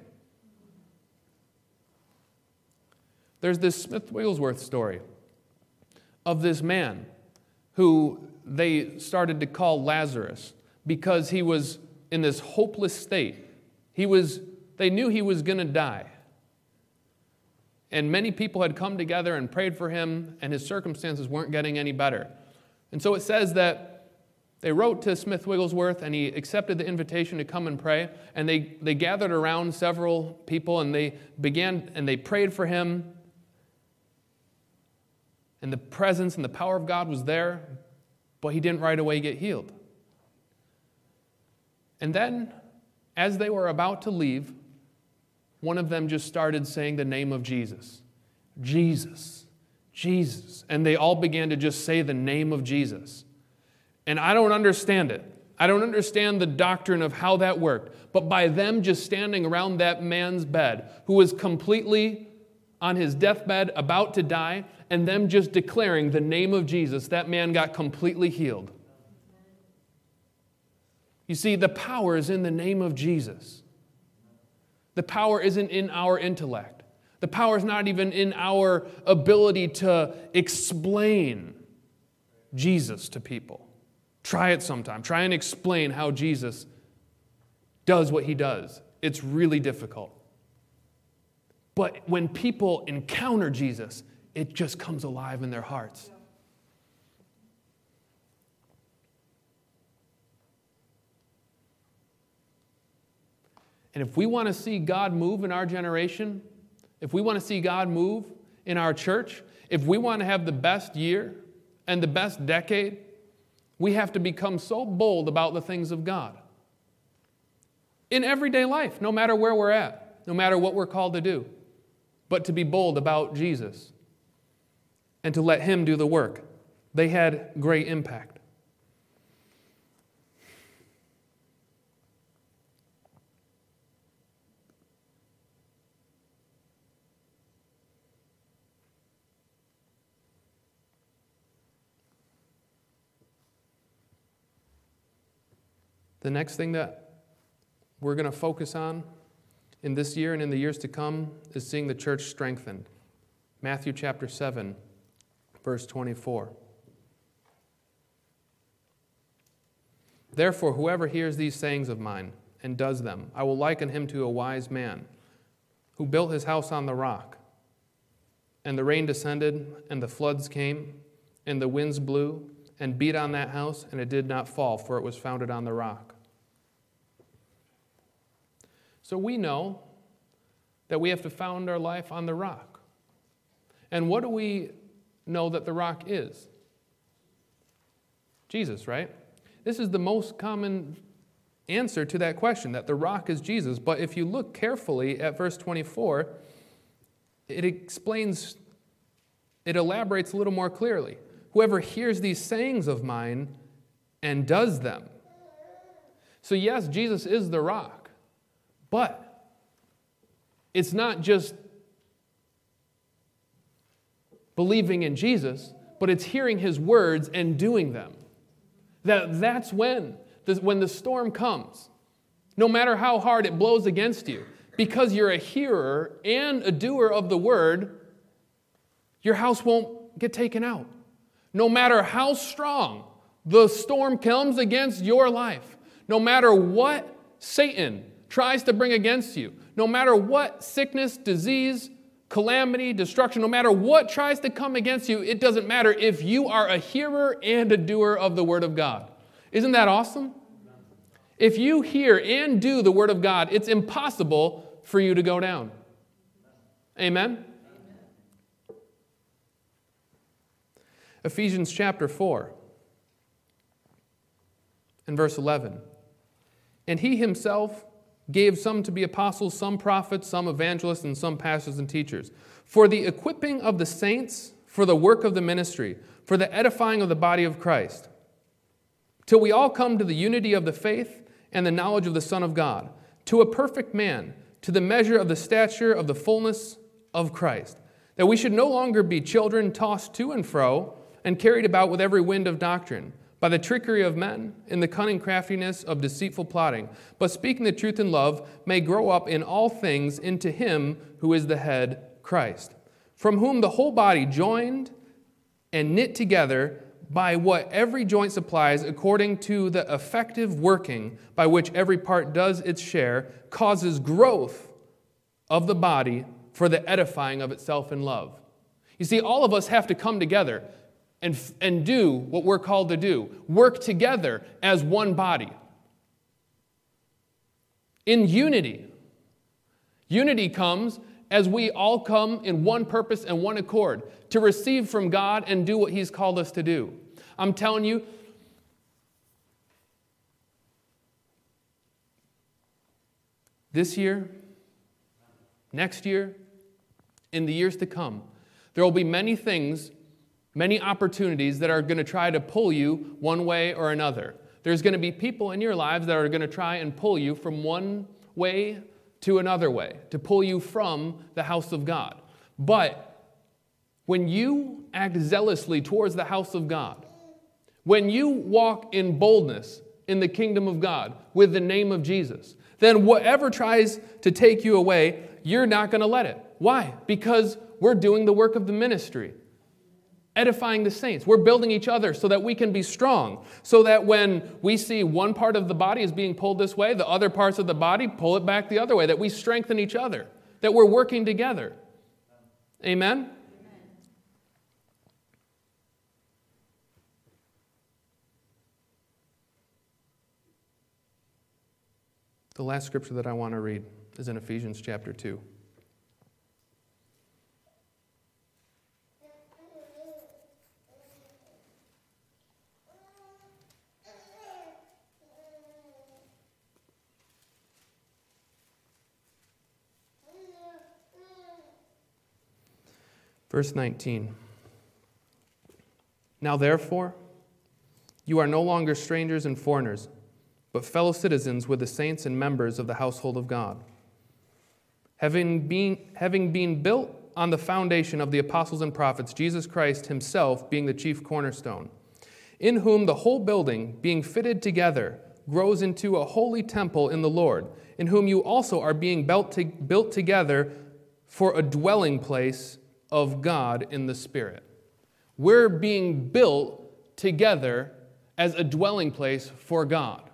There's this Smith Wigglesworth story of this man who they started to call Lazarus because he was in this hopeless state. They knew he was going to die. And many people had come together and prayed for him, and his circumstances weren't getting any better. And so it says that they wrote to Smith Wigglesworth, and he accepted the invitation to come and pray. And they gathered around several people, and they prayed for him. And the presence and the power of God was there, but he didn't right away get healed. And then, as they were about to leave, one of them just started saying the name of Jesus. Jesus, Jesus. And they all began to just say the name of Jesus. And I don't understand it. I don't understand the doctrine of how that worked. But by them just standing around that man's bed, who was completely on his deathbed, about to die, and them just declaring the name of Jesus, that man got completely healed. You see, the power is in the name of Jesus. The power isn't in our intellect. The power is not even in our ability to explain Jesus to people. Try it sometime. Try and explain how Jesus does what he does. It's really difficult. But when people encounter Jesus, it just comes alive in their hearts. And if we want to see God move in our generation, if we want to see God move in our church, if we want to have the best year and the best decade, we have to become so bold about the things of God. In everyday life, no matter where we're at, no matter what we're called to do, but to be bold about Jesus and to let him do the work. They had great impact. The next thing that we're going to focus on in this year and in the years to come is seeing the church strengthened. Matthew chapter 7, verse 24. Therefore, whoever hears these sayings of mine and does them, I will liken him to a wise man who built his house on the rock. And the rain descended, and the floods came, and the winds blew, and beat on that house, and it did not fall, for it was founded on the rock. So we know that we have to found our life on the rock. And what do we know that the rock is? Jesus, right? This is the most common answer to that question, that the rock is Jesus. But if you look carefully at verse 24, it elaborates a little more clearly. Whoever hears these sayings of mine and does them. So yes, Jesus is the rock. But it's not just believing in Jesus, but it's hearing his words and doing them. That's when the storm comes, no matter how hard it blows against you, because you're a hearer and a doer of the word, your house won't get taken out. No matter how strong the storm comes against your life, no matter what Satan tries to bring against you, no matter what sickness, disease, calamity, destruction, no matter what tries to come against you, it doesn't matter if you are a hearer and a doer of the Word of God. Isn't that awesome? If you hear and do the Word of God, it's impossible for you to go down. Amen? Ephesians chapter 4 and verse 11. And he himself gave some to be apostles, some prophets, some evangelists, and some pastors and teachers, for the equipping of the saints, for the work of the ministry, for the edifying of the body of Christ, till we all come to the unity of the faith and the knowledge of the Son of God, to a perfect man, to the measure of the stature of the fullness of Christ, that we should no longer be children tossed to and fro and carried about with every wind of doctrine, by the trickery of men, in the cunning craftiness of deceitful plotting, but speaking the truth in love, may grow up in all things into him who is the head, Christ, from whom the whole body joined and knit together by what every joint supplies, according to the effective working by which every part does its share, causes growth of the body for the edifying of itself in love. You see, all of us have to come together and do what we're called to do. Work together as one body. In unity. Unity comes as we all come in one purpose and one accord, to receive from God and do what he's called us to do. I'm telling you, this year, next year, in the years to come, there will be many things, many opportunities that are going to try to pull you one way or another. There's going to be people in your lives that are going to try and pull you from one way to another way, to pull you from the house of God. But when you act zealously towards the house of God, when you walk in boldness in the kingdom of God with the name of Jesus, then whatever tries to take you away, you're not going to let it. Why? Because we're doing the work of the ministry. edifying the saints. We're building each other so that we can be strong, so that when we see one part of the body is being pulled this way, the other parts of the body pull it back the other way, that we strengthen each other, that we're working together. Amen? The last scripture that I want to read is in Ephesians chapter 2. Verse 19. Now therefore, you are no longer strangers and foreigners, but fellow citizens with the saints and members of the household of God, having been built on the foundation of the apostles and prophets, Jesus Christ himself being the chief cornerstone, in whom the whole building, being fitted together, grows into a holy temple in the Lord, in whom you also are being built together for a dwelling place of God in the Spirit. We're being built together as a dwelling place for God.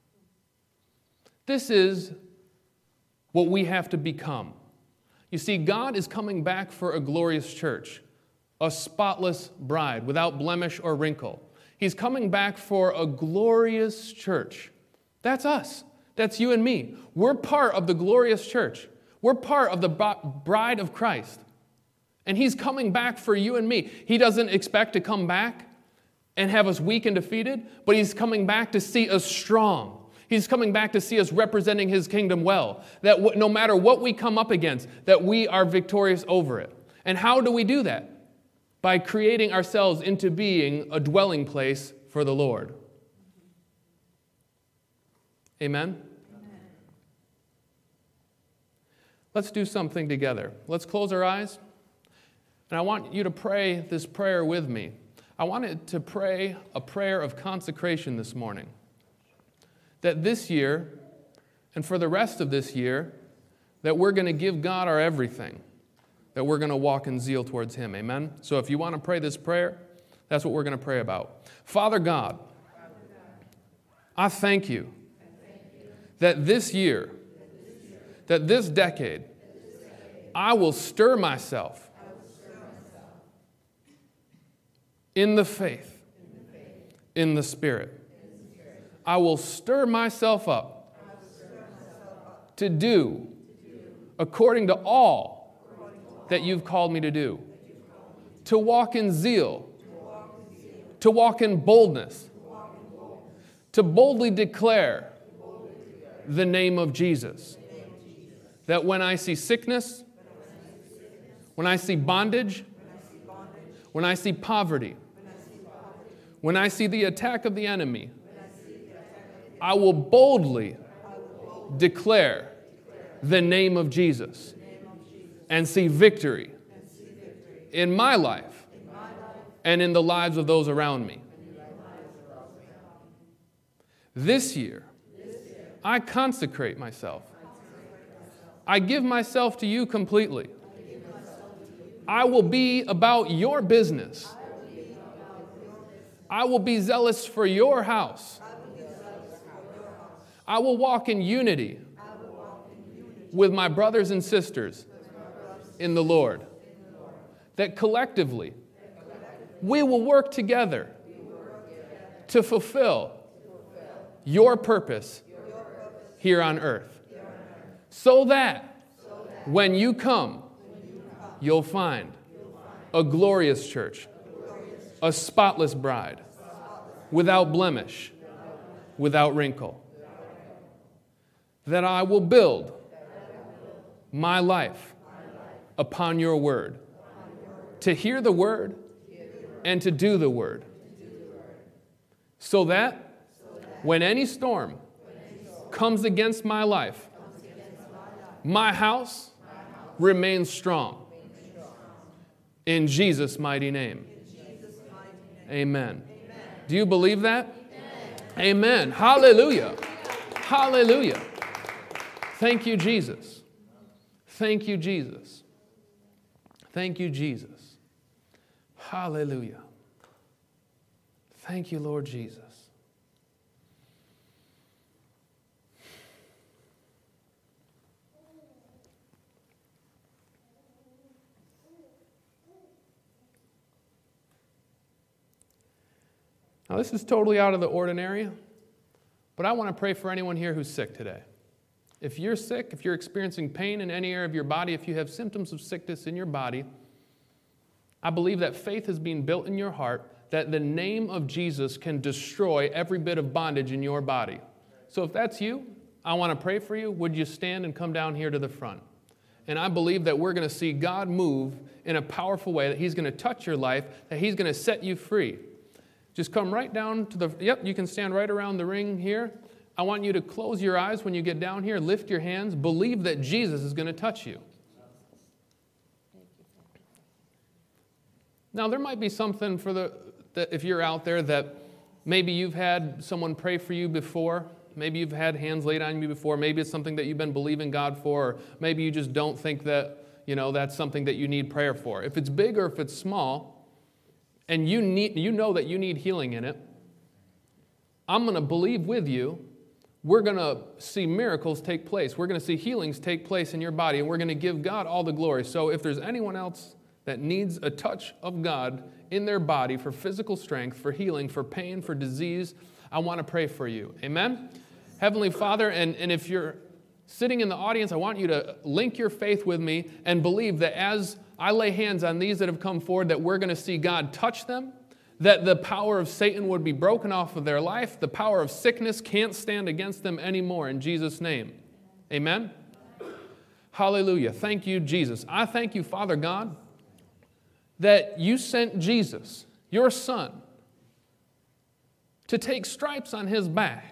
This is what we have to become. You see, God is coming back for a glorious church, a spotless bride without blemish or wrinkle. He's coming back for a glorious church. That's us. That's you and me. We're part of the glorious church. We're part of the bride of Christ. And he's coming back for you and me. He doesn't expect to come back and have us weak and defeated, but he's coming back to see us strong. He's coming back to see us representing his kingdom well, that no matter what we come up against, that we are victorious over it. And how do we do that? By creating ourselves into being a dwelling place for the Lord. Amen? Let's do something together. Let's close our eyes. And I want you to pray this prayer with me. I wanted to pray a prayer of consecration this morning. That this year, and for the rest of this year, that we're going to give God our everything. That we're going to walk in zeal towards him. Amen? So if you want to pray this prayer, that's what we're going to pray about. Father God, I thank you that this year, that this decade, I will stir myself in the faith, in the Spirit. I will stir myself up to do according to all that you've called me to do. To walk in zeal, to walk in boldness, to boldly declare the name of Jesus. That when I see sickness, when I see bondage, when I see poverty, when I see the attack of the enemy, I will boldly declare the name of Jesus and see victory in my life and in the lives of those around me. This year, I consecrate myself. I give myself to you completely. I will be about your business. I will be zealous for your house. I will walk in unity with my brothers and sisters in the Lord. That collectively, we will work together to fulfill your purpose here on earth. So that when you come, you'll find a glorious church, a spotless bride, without blemish, without wrinkle. That I will build my life upon your word, to hear the word and to do the word, so that when any storm comes against my life, my house remains strong. In Jesus' mighty name. Amen. Do you believe that? Amen. Hallelujah. Hallelujah. Thank you, Jesus. Thank you, Jesus. Thank you, Jesus. Hallelujah. Thank you, Lord Jesus. Now, this is totally out of the ordinary, but I want to pray for anyone here who's sick today. If you're sick, if you're experiencing pain in any area of your body, if you have symptoms of sickness in your body, I believe that faith is being built in your heart that the name of Jesus can destroy every bit of bondage in your body. So if that's you, I want to pray for you. Would you stand and come down here to the front? And I believe that we're going to see God move in a powerful way, that He's going to touch your life, that He's going to set you free. Just come right down to you can stand right around the ring here. I want you to close your eyes when you get down here, lift your hands, believe that Jesus is going to touch you. Now, there might be something that if you're out there that maybe you've had someone pray for you before, maybe you've had hands laid on you before, maybe it's something that you've been believing God for, or maybe you just don't think that, that's something that you need prayer for. If it's big or if it's small, and you know that you need healing in it, I'm going to believe with you. We're going to see miracles take place. We're going to see healings take place in your body, and we're going to give God all the glory. So if there's anyone else that needs a touch of God in their body for physical strength, for healing, for pain, for disease, I want to pray for you. Amen? Heavenly Father, and if you're sitting in the audience, I want you to link your faith with me and believe that as I lay hands on these that have come forward, that we're going to see God touch them, that the power of Satan would be broken off of their life, the power of sickness can't stand against them anymore in Jesus' name. Amen? Hallelujah. Thank you, Jesus. I thank you, Father God, that you sent Jesus, your Son, to take stripes on His back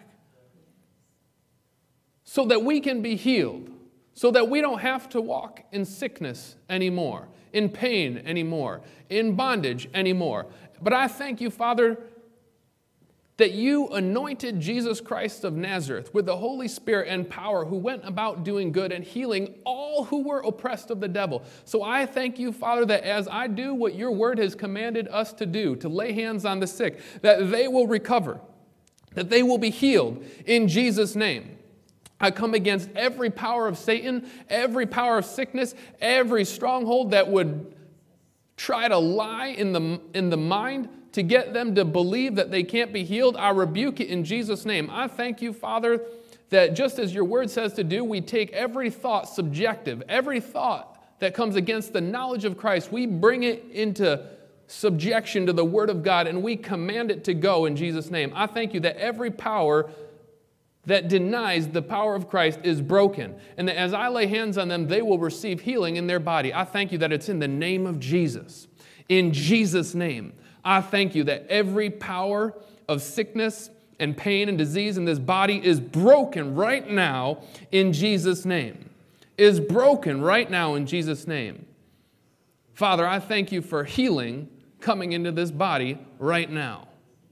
so that we can be healed, so that we don't have to walk in sickness anymore, in pain anymore, in bondage anymore. But I thank you, Father, that you anointed Jesus Christ of Nazareth with the Holy Spirit and power, who went about doing good and healing all who were oppressed of the devil. So I thank you, Father, that as I do what your word has commanded us to do, to lay hands on the sick, that they will recover, that they will be healed in Jesus' name. I come against every power of Satan, every power of sickness, every stronghold that would try to lie in the mind to get them to believe that they can't be healed. I rebuke it in Jesus' name. I thank you, Father, that just as your word says to do, we take every thought subjective, every thought that comes against the knowledge of Christ, we bring it into subjection to the word of God, and we command it to go in Jesus' name. I thank you that every power that denies the power of Christ is broken, and that as I lay hands on them, they will receive healing in their body. I thank you that it's in the name of Jesus. In Jesus' name, I thank you that every power of sickness and pain and disease in this body is broken right now in Jesus' name. Is broken right now in Jesus' name. Father, I thank you for healing coming into this body right now.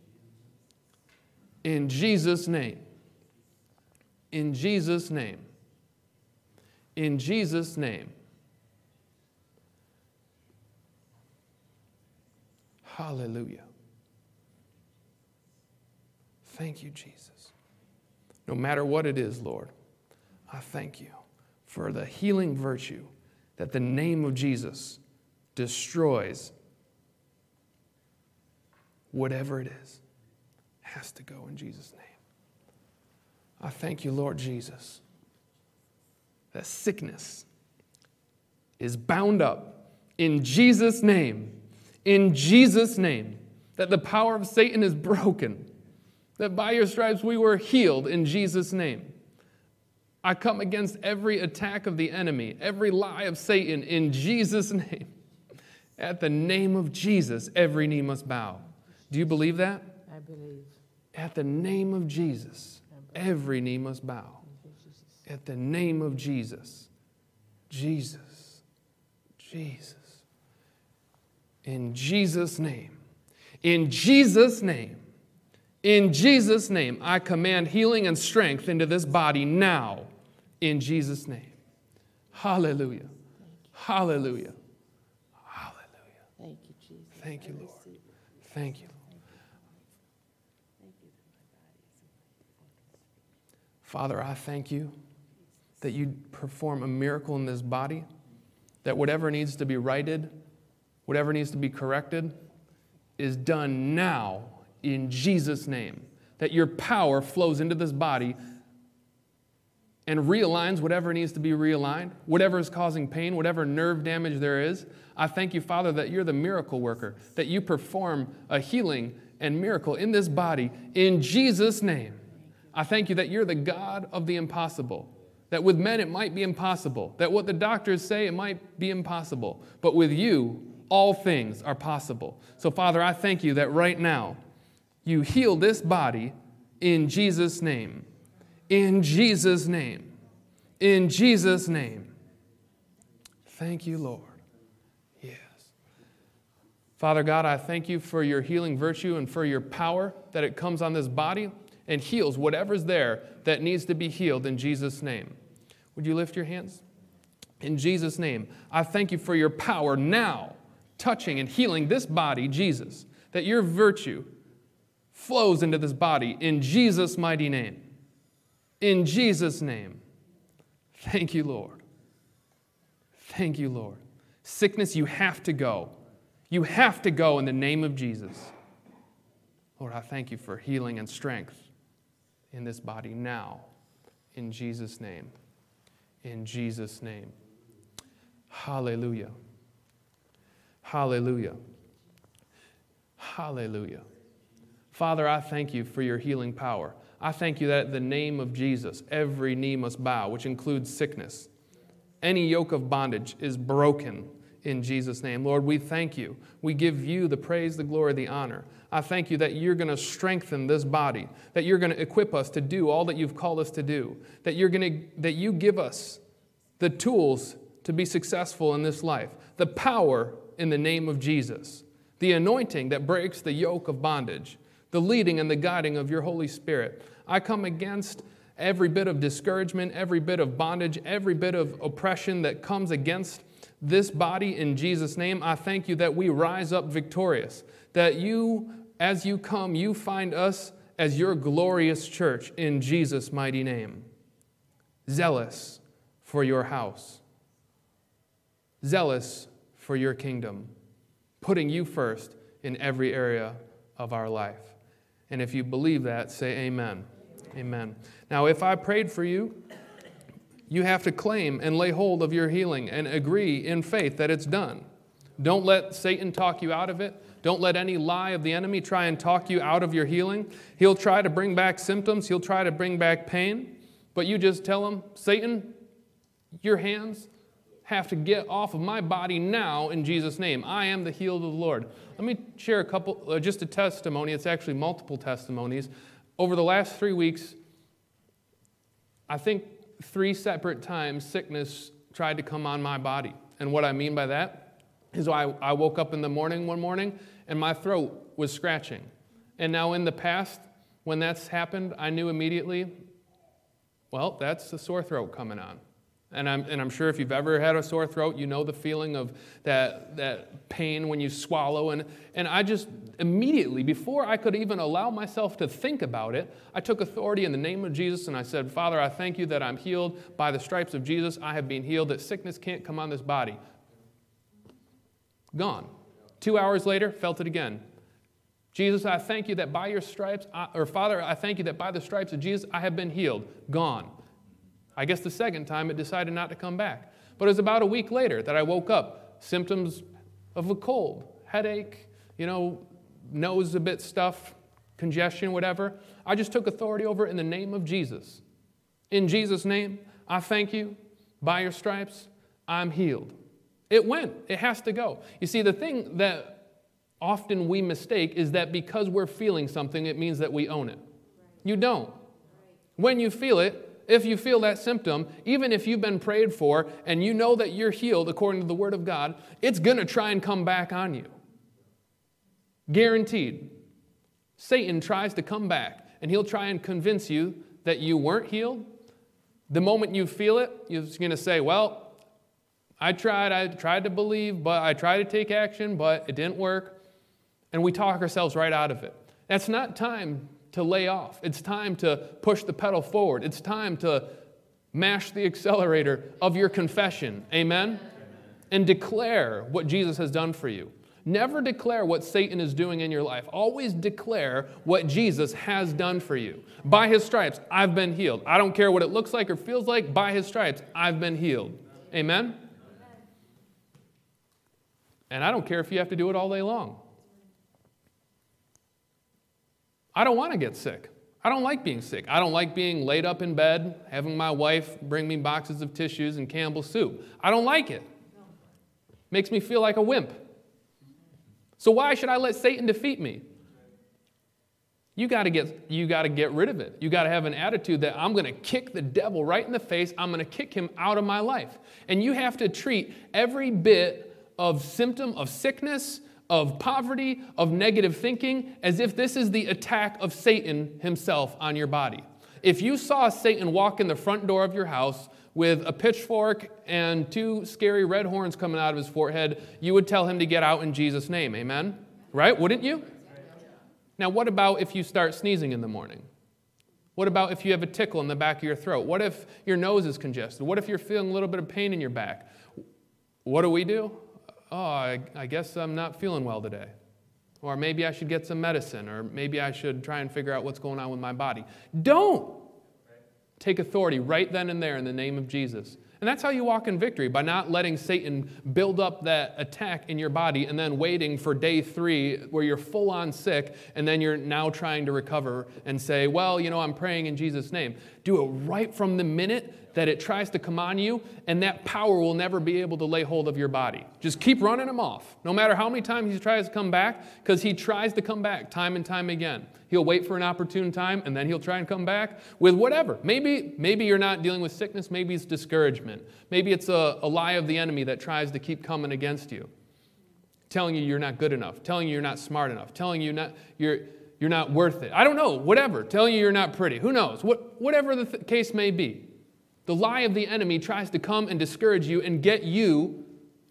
In Jesus' name. In Jesus' name. In Jesus' name. Hallelujah. Thank you, Jesus. No matter what it is, Lord, I thank you for the healing virtue that the name of Jesus destroys. Whatever it is, has to go in Jesus' name. I thank you, Lord Jesus, that sickness is bound up in Jesus' name. In Jesus' name, that the power of Satan is broken, that by your stripes we were healed in Jesus' name. I come against every attack of the enemy, every lie of Satan in Jesus' name. At the name of Jesus, every knee must bow. Do you believe that? I believe. At the name of Jesus, every knee must bow. At the name of Jesus. Jesus. Jesus. In Jesus' name. In Jesus' name. In Jesus' name, I command healing and strength into this body now. In Jesus' name. Hallelujah. Hallelujah. Hallelujah. Thank you, Jesus. Thank you, Lord. Thank you. Father, I thank you that you perform a miracle in this body, that whatever needs to be righted, whatever needs to be corrected, is done now in Jesus' name. That your power flows into this body and realigns whatever needs to be realigned, whatever is causing pain, whatever nerve damage there is. I thank you, Father, that you're the miracle worker, that you perform a healing and miracle in this body in Jesus' name. I thank you that you're the God of the impossible, that with men it might be impossible, that what the doctors say it might be impossible, but with you, all things are possible. So, Father, I thank you that right now you heal this body in Jesus' name. In Jesus' name. In Jesus' name. Thank you, Lord. Yes. Father God, I thank you for your healing virtue and for your power that it comes on this body and heals whatever's there that needs to be healed in Jesus' name. Would you lift your hands? In Jesus' name, I thank you for your power now, touching and healing this body, Jesus, that your virtue flows into this body in Jesus' mighty name. In Jesus' name. Thank you, Lord. Thank you, Lord. Sickness, you have to go. You have to go in the name of Jesus. Lord, I thank you for healing and strength in this body now. In Jesus' name. In Jesus' name. Hallelujah. Hallelujah. Hallelujah. Father, I thank you for your healing power. I thank you that at the name of Jesus, every knee must bow, which includes sickness. Any yoke of bondage is broken in Jesus' name. Lord, we thank you. We give you the praise, the glory, the honor. I thank you that you're going to strengthen this body, that you're going to equip us to do all that you've called us to do, that you give us the tools to be successful in this life, the power in the name of Jesus, the anointing that breaks the yoke of bondage, the leading and the guiding of your Holy Spirit. I come against every bit of discouragement, every bit of bondage, every bit of oppression that comes against this body in Jesus' name. I thank you that we rise up victorious, that you, as you come, you find us as your glorious church in Jesus' mighty name. Zealous for your house, zealous for your kingdom, putting you first in every area of our life. And if you believe that, say amen. Amen. Now, if I prayed for you, you have to claim and lay hold of your healing and agree in faith that it's done. Don't let Satan talk you out of it. Don't let any lie of the enemy try and talk you out of your healing. He'll try to bring back symptoms. He'll try to bring back pain. But you just tell him, Satan, your hands have to get off of my body now in Jesus' name. I am the healed of the Lord. Let me share just a testimony. It's actually multiple testimonies. Over the last 3 weeks, I think 3 separate times sickness tried to come on my body. And what I mean by that is I woke up in the morning one morning and my throat was scratching. And now in the past, when that's happened, I knew immediately, well, that's the sore throat coming on. And I'm sure if you've ever had a sore throat, you know the feeling of that pain when you swallow. And I just immediately, before I could even allow myself to think about it, I took authority in the name of Jesus and I said, Father, I thank you that I'm healed by the stripes of Jesus. I have been healed, that sickness can't come on this body. Gone. 2 hours later, felt it again. Jesus, I thank you that by your stripes, Father, I thank you that by the stripes of Jesus, I have been healed. Gone. I guess the second time it decided not to come back. But it was about a week later that I woke up. Symptoms of a cold, headache, nose a bit stuffed, congestion, whatever. I just took authority over it in the name of Jesus. In Jesus' name, I thank you. By your stripes, I'm healed. It went. It has to go. You see, the thing that often we mistake is that because we're feeling something, it means that we own it. You don't. When you feel it, if you feel that symptom, even if you've been prayed for and you know that you're healed according to the Word of God, it's going to try and come back on you. Guaranteed. Satan tries to come back and he'll try and convince you that you weren't healed. The moment you feel it, you're going to say, well, I tried to believe, but I tried to take action, but it didn't work. And we talk ourselves right out of it. That's not time to lay off. It's time to push the pedal forward. It's time to mash the accelerator of your confession. Amen? And declare what Jesus has done for you. Never declare what Satan is doing in your life. Always declare what Jesus has done for you. By his stripes, I've been healed. I don't care what it looks like or feels like. By his stripes, I've been healed. Amen? And I don't care if you have to do it all day long. I don't want to get sick. I don't like being sick. I don't like being laid up in bed, having my wife bring me boxes of tissues and Campbell's soup. I don't like it. Makes me feel like a wimp. So why should I let Satan defeat me? You got to get rid of it. You got to have an attitude that I'm going to kick the devil right in the face. I'm going to kick him out of my life. And you have to treat every bit of symptom of sickness, of poverty, of negative thinking, as if this is the attack of Satan himself on your body. If you saw Satan walk in the front door of your house with a pitchfork and 2 scary red horns coming out of his forehead, you would tell him to get out in Jesus' name. Amen? Right? Wouldn't you? Now, what about if you start sneezing in the morning? What about if you have a tickle in the back of your throat? What if your nose is congested? What if you're feeling a little bit of pain in your back? What do? Oh, I guess I'm not feeling well today. Or maybe I should get some medicine, or maybe I should try and figure out what's going on with my body. Don't take authority right then and there in the name of Jesus. And that's how you walk in victory, by not letting Satan build up that attack in your body and then waiting for day 3 where you're full on sick and then you're now trying to recover and say, well, I'm praying in Jesus' name. Do it right from the minute that it tries to come on you, and that power will never be able to lay hold of your body. Just keep running him off, no matter how many times he tries to come back, because he tries to come back time and time again. He'll wait for an opportune time, and then he'll try and come back with whatever. Maybe you're not dealing with sickness. Maybe it's discouragement. Maybe it's a lie of the enemy that tries to keep coming against you, telling you you're not good enough, telling you you're not smart enough, telling you you're not worth it. I don't know, whatever. Telling you you're not pretty. Who knows? Whatever the case may be. The lie of the enemy tries to come and discourage you and get you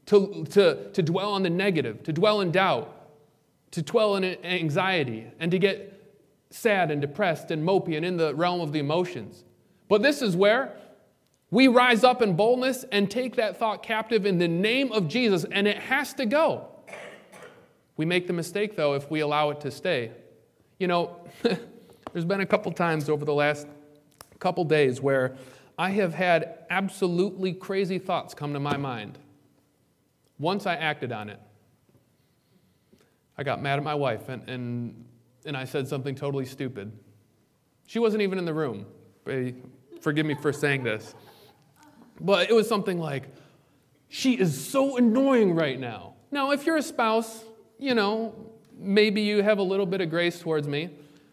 to dwell on the negative, to dwell in doubt, to dwell in anxiety, and to get sad and depressed and mopey and in the realm of the emotions. But this is where we rise up in boldness and take that thought captive in the name of Jesus, and it has to go. We make the mistake, though, if we allow it to stay. There's been a couple times over the last couple days where I have had absolutely crazy thoughts come to my mind. Once I acted on it. I got mad at my wife, and I said something totally stupid. She wasn't even in the room. Forgive me for saying this. But it was something like, she is so annoying right now. Now, if you're a spouse, maybe you have a little bit of grace towards me.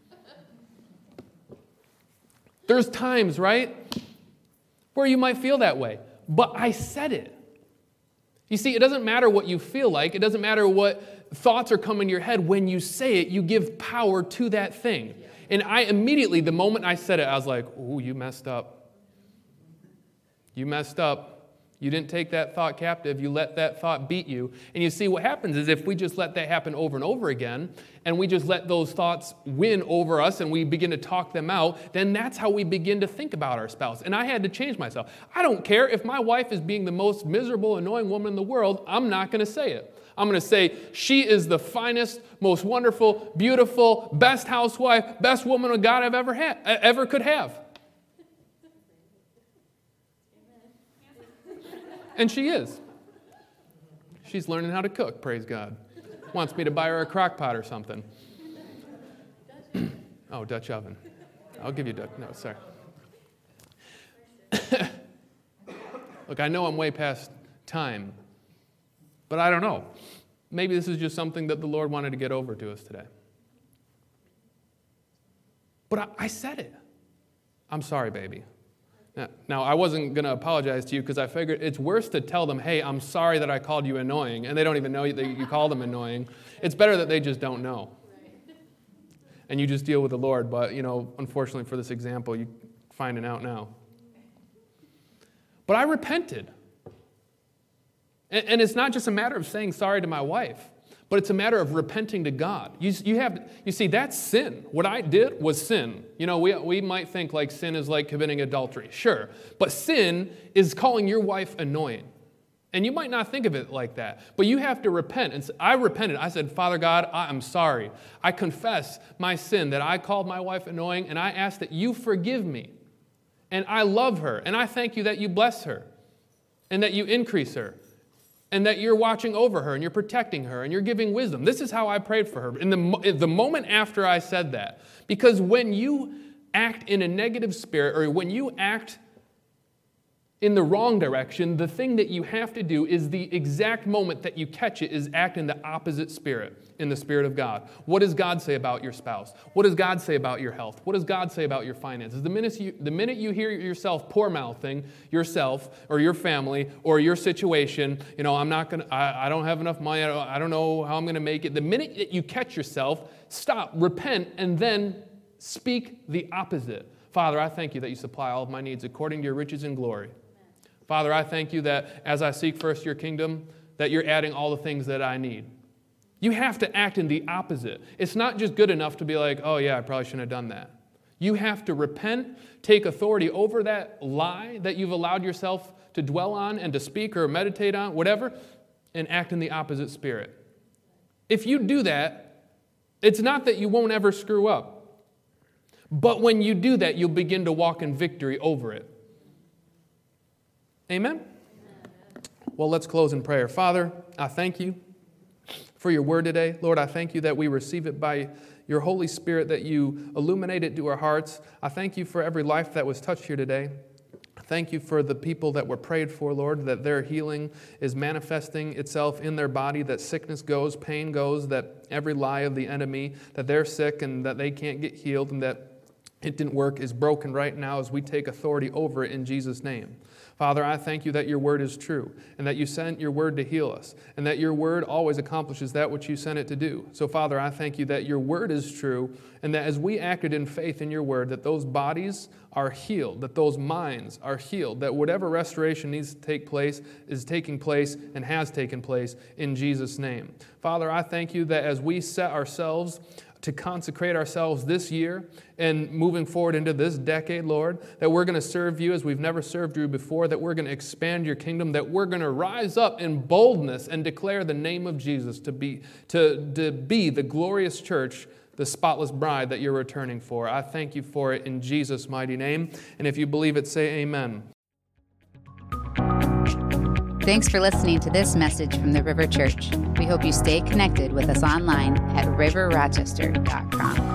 There's times, right, where you might feel that way. But I said it. You see, it doesn't matter what you feel like. It doesn't matter what thoughts are coming to your head. When you say it, you give power to that thing. And I immediately, the moment I said it, I was like, ooh, you messed up. You messed up. You didn't take that thought captive. You let that thought beat you. And you see, what happens is if we just let that happen over and over again, and we just let those thoughts win over us, and we begin to talk them out, then that's how we begin to think about our spouse. And I had to change myself. I don't care if my wife is being the most miserable, annoying woman in the world. I'm not going to say it. I'm going to say, she is the finest, most wonderful, beautiful, best housewife, best woman of God I've ever could have. And she is. She's learning how to cook, praise God. Wants me to buy her a crock pot or something. Oh, Dutch oven. I'll give you Dutch. No, sorry. Look, I know I'm way past time, but I don't know. Maybe this is just something that the Lord wanted to get over to us today. But I said it. I'm sorry, baby. Now, I wasn't going to apologize to you because I figured it's worse to tell them, hey, I'm sorry that I called you annoying, and they don't even know that you call them annoying. It's better that they just don't know. And you just deal with the Lord. But, unfortunately for this example, you're finding out now. But I repented. And it's not just a matter of saying sorry to my wife, But it's a matter of repenting to God. You see, that's sin. What I did was sin. We might think like sin is like committing adultery. Sure. But sin is calling your wife annoying. And you might not think of it like that. But you have to repent. And I repented. I said, Father God, I'm sorry. I confess my sin that I called my wife annoying, and I ask that you forgive me. And I love her. And I thank you that you bless her and that you increase her. And that you're watching over her and you're protecting her and you're giving wisdom. This is how I prayed for her. In the moment after I said that, because when you act in a negative spirit or when you act in the wrong direction, the thing that you have to do is the exact moment that you catch it is act in the opposite spirit, in the Spirit of God. What does God say about your spouse? What does God say about your health? What does God say about your finances? The minute you hear yourself poor-mouthing yourself or your family or your situation, I don't have enough money, I don't know how I'm going to make it. The minute that you catch yourself, stop, repent, and then speak the opposite. Father, I thank you that you supply all of my needs according to your riches and glory. Father, I thank you that as I seek first your kingdom, that you're adding all the things that I need. You have to act in the opposite. It's not just good enough to be like, oh yeah, I probably shouldn't have done that. You have to repent, take authority over that lie that you've allowed yourself to dwell on and to speak or meditate on, whatever, and act in the opposite spirit. If you do that, it's not that you won't ever screw up. But when you do that, you'll begin to walk in victory over it. Amen? Well, let's close in prayer. Father, I thank you for your word today. Lord, I thank you that we receive it by your Holy Spirit, that you illuminate it to our hearts. I thank you for every life that was touched here today. Thank you for the people that were prayed for, Lord, that their healing is manifesting itself in their body, that sickness goes, pain goes, that every lie of the enemy, that they're sick and that they can't get healed and that it didn't work, is broken right now as we take authority over it in Jesus' name. Father, I thank you that your word is true and that you sent your word to heal us and that your word always accomplishes that which you sent it to do. So, Father, I thank you that your word is true and that as we acted in faith in your word, that those bodies are healed, that those minds are healed, that whatever restoration needs to take place is taking place and has taken place in Jesus' name. Father, I thank you that as we set ourselves to consecrate ourselves this year and moving forward into this decade, Lord, that we're going to serve you as we've never served you before, that we're going to expand your kingdom, that we're going to rise up in boldness and declare the name of Jesus to be the glorious church, the spotless bride that you're returning for. I thank you for it in Jesus' mighty name. And if you believe it, say amen. Thanks for listening to this message from the River Church. We hope you stay connected with us online at riverrochester.com.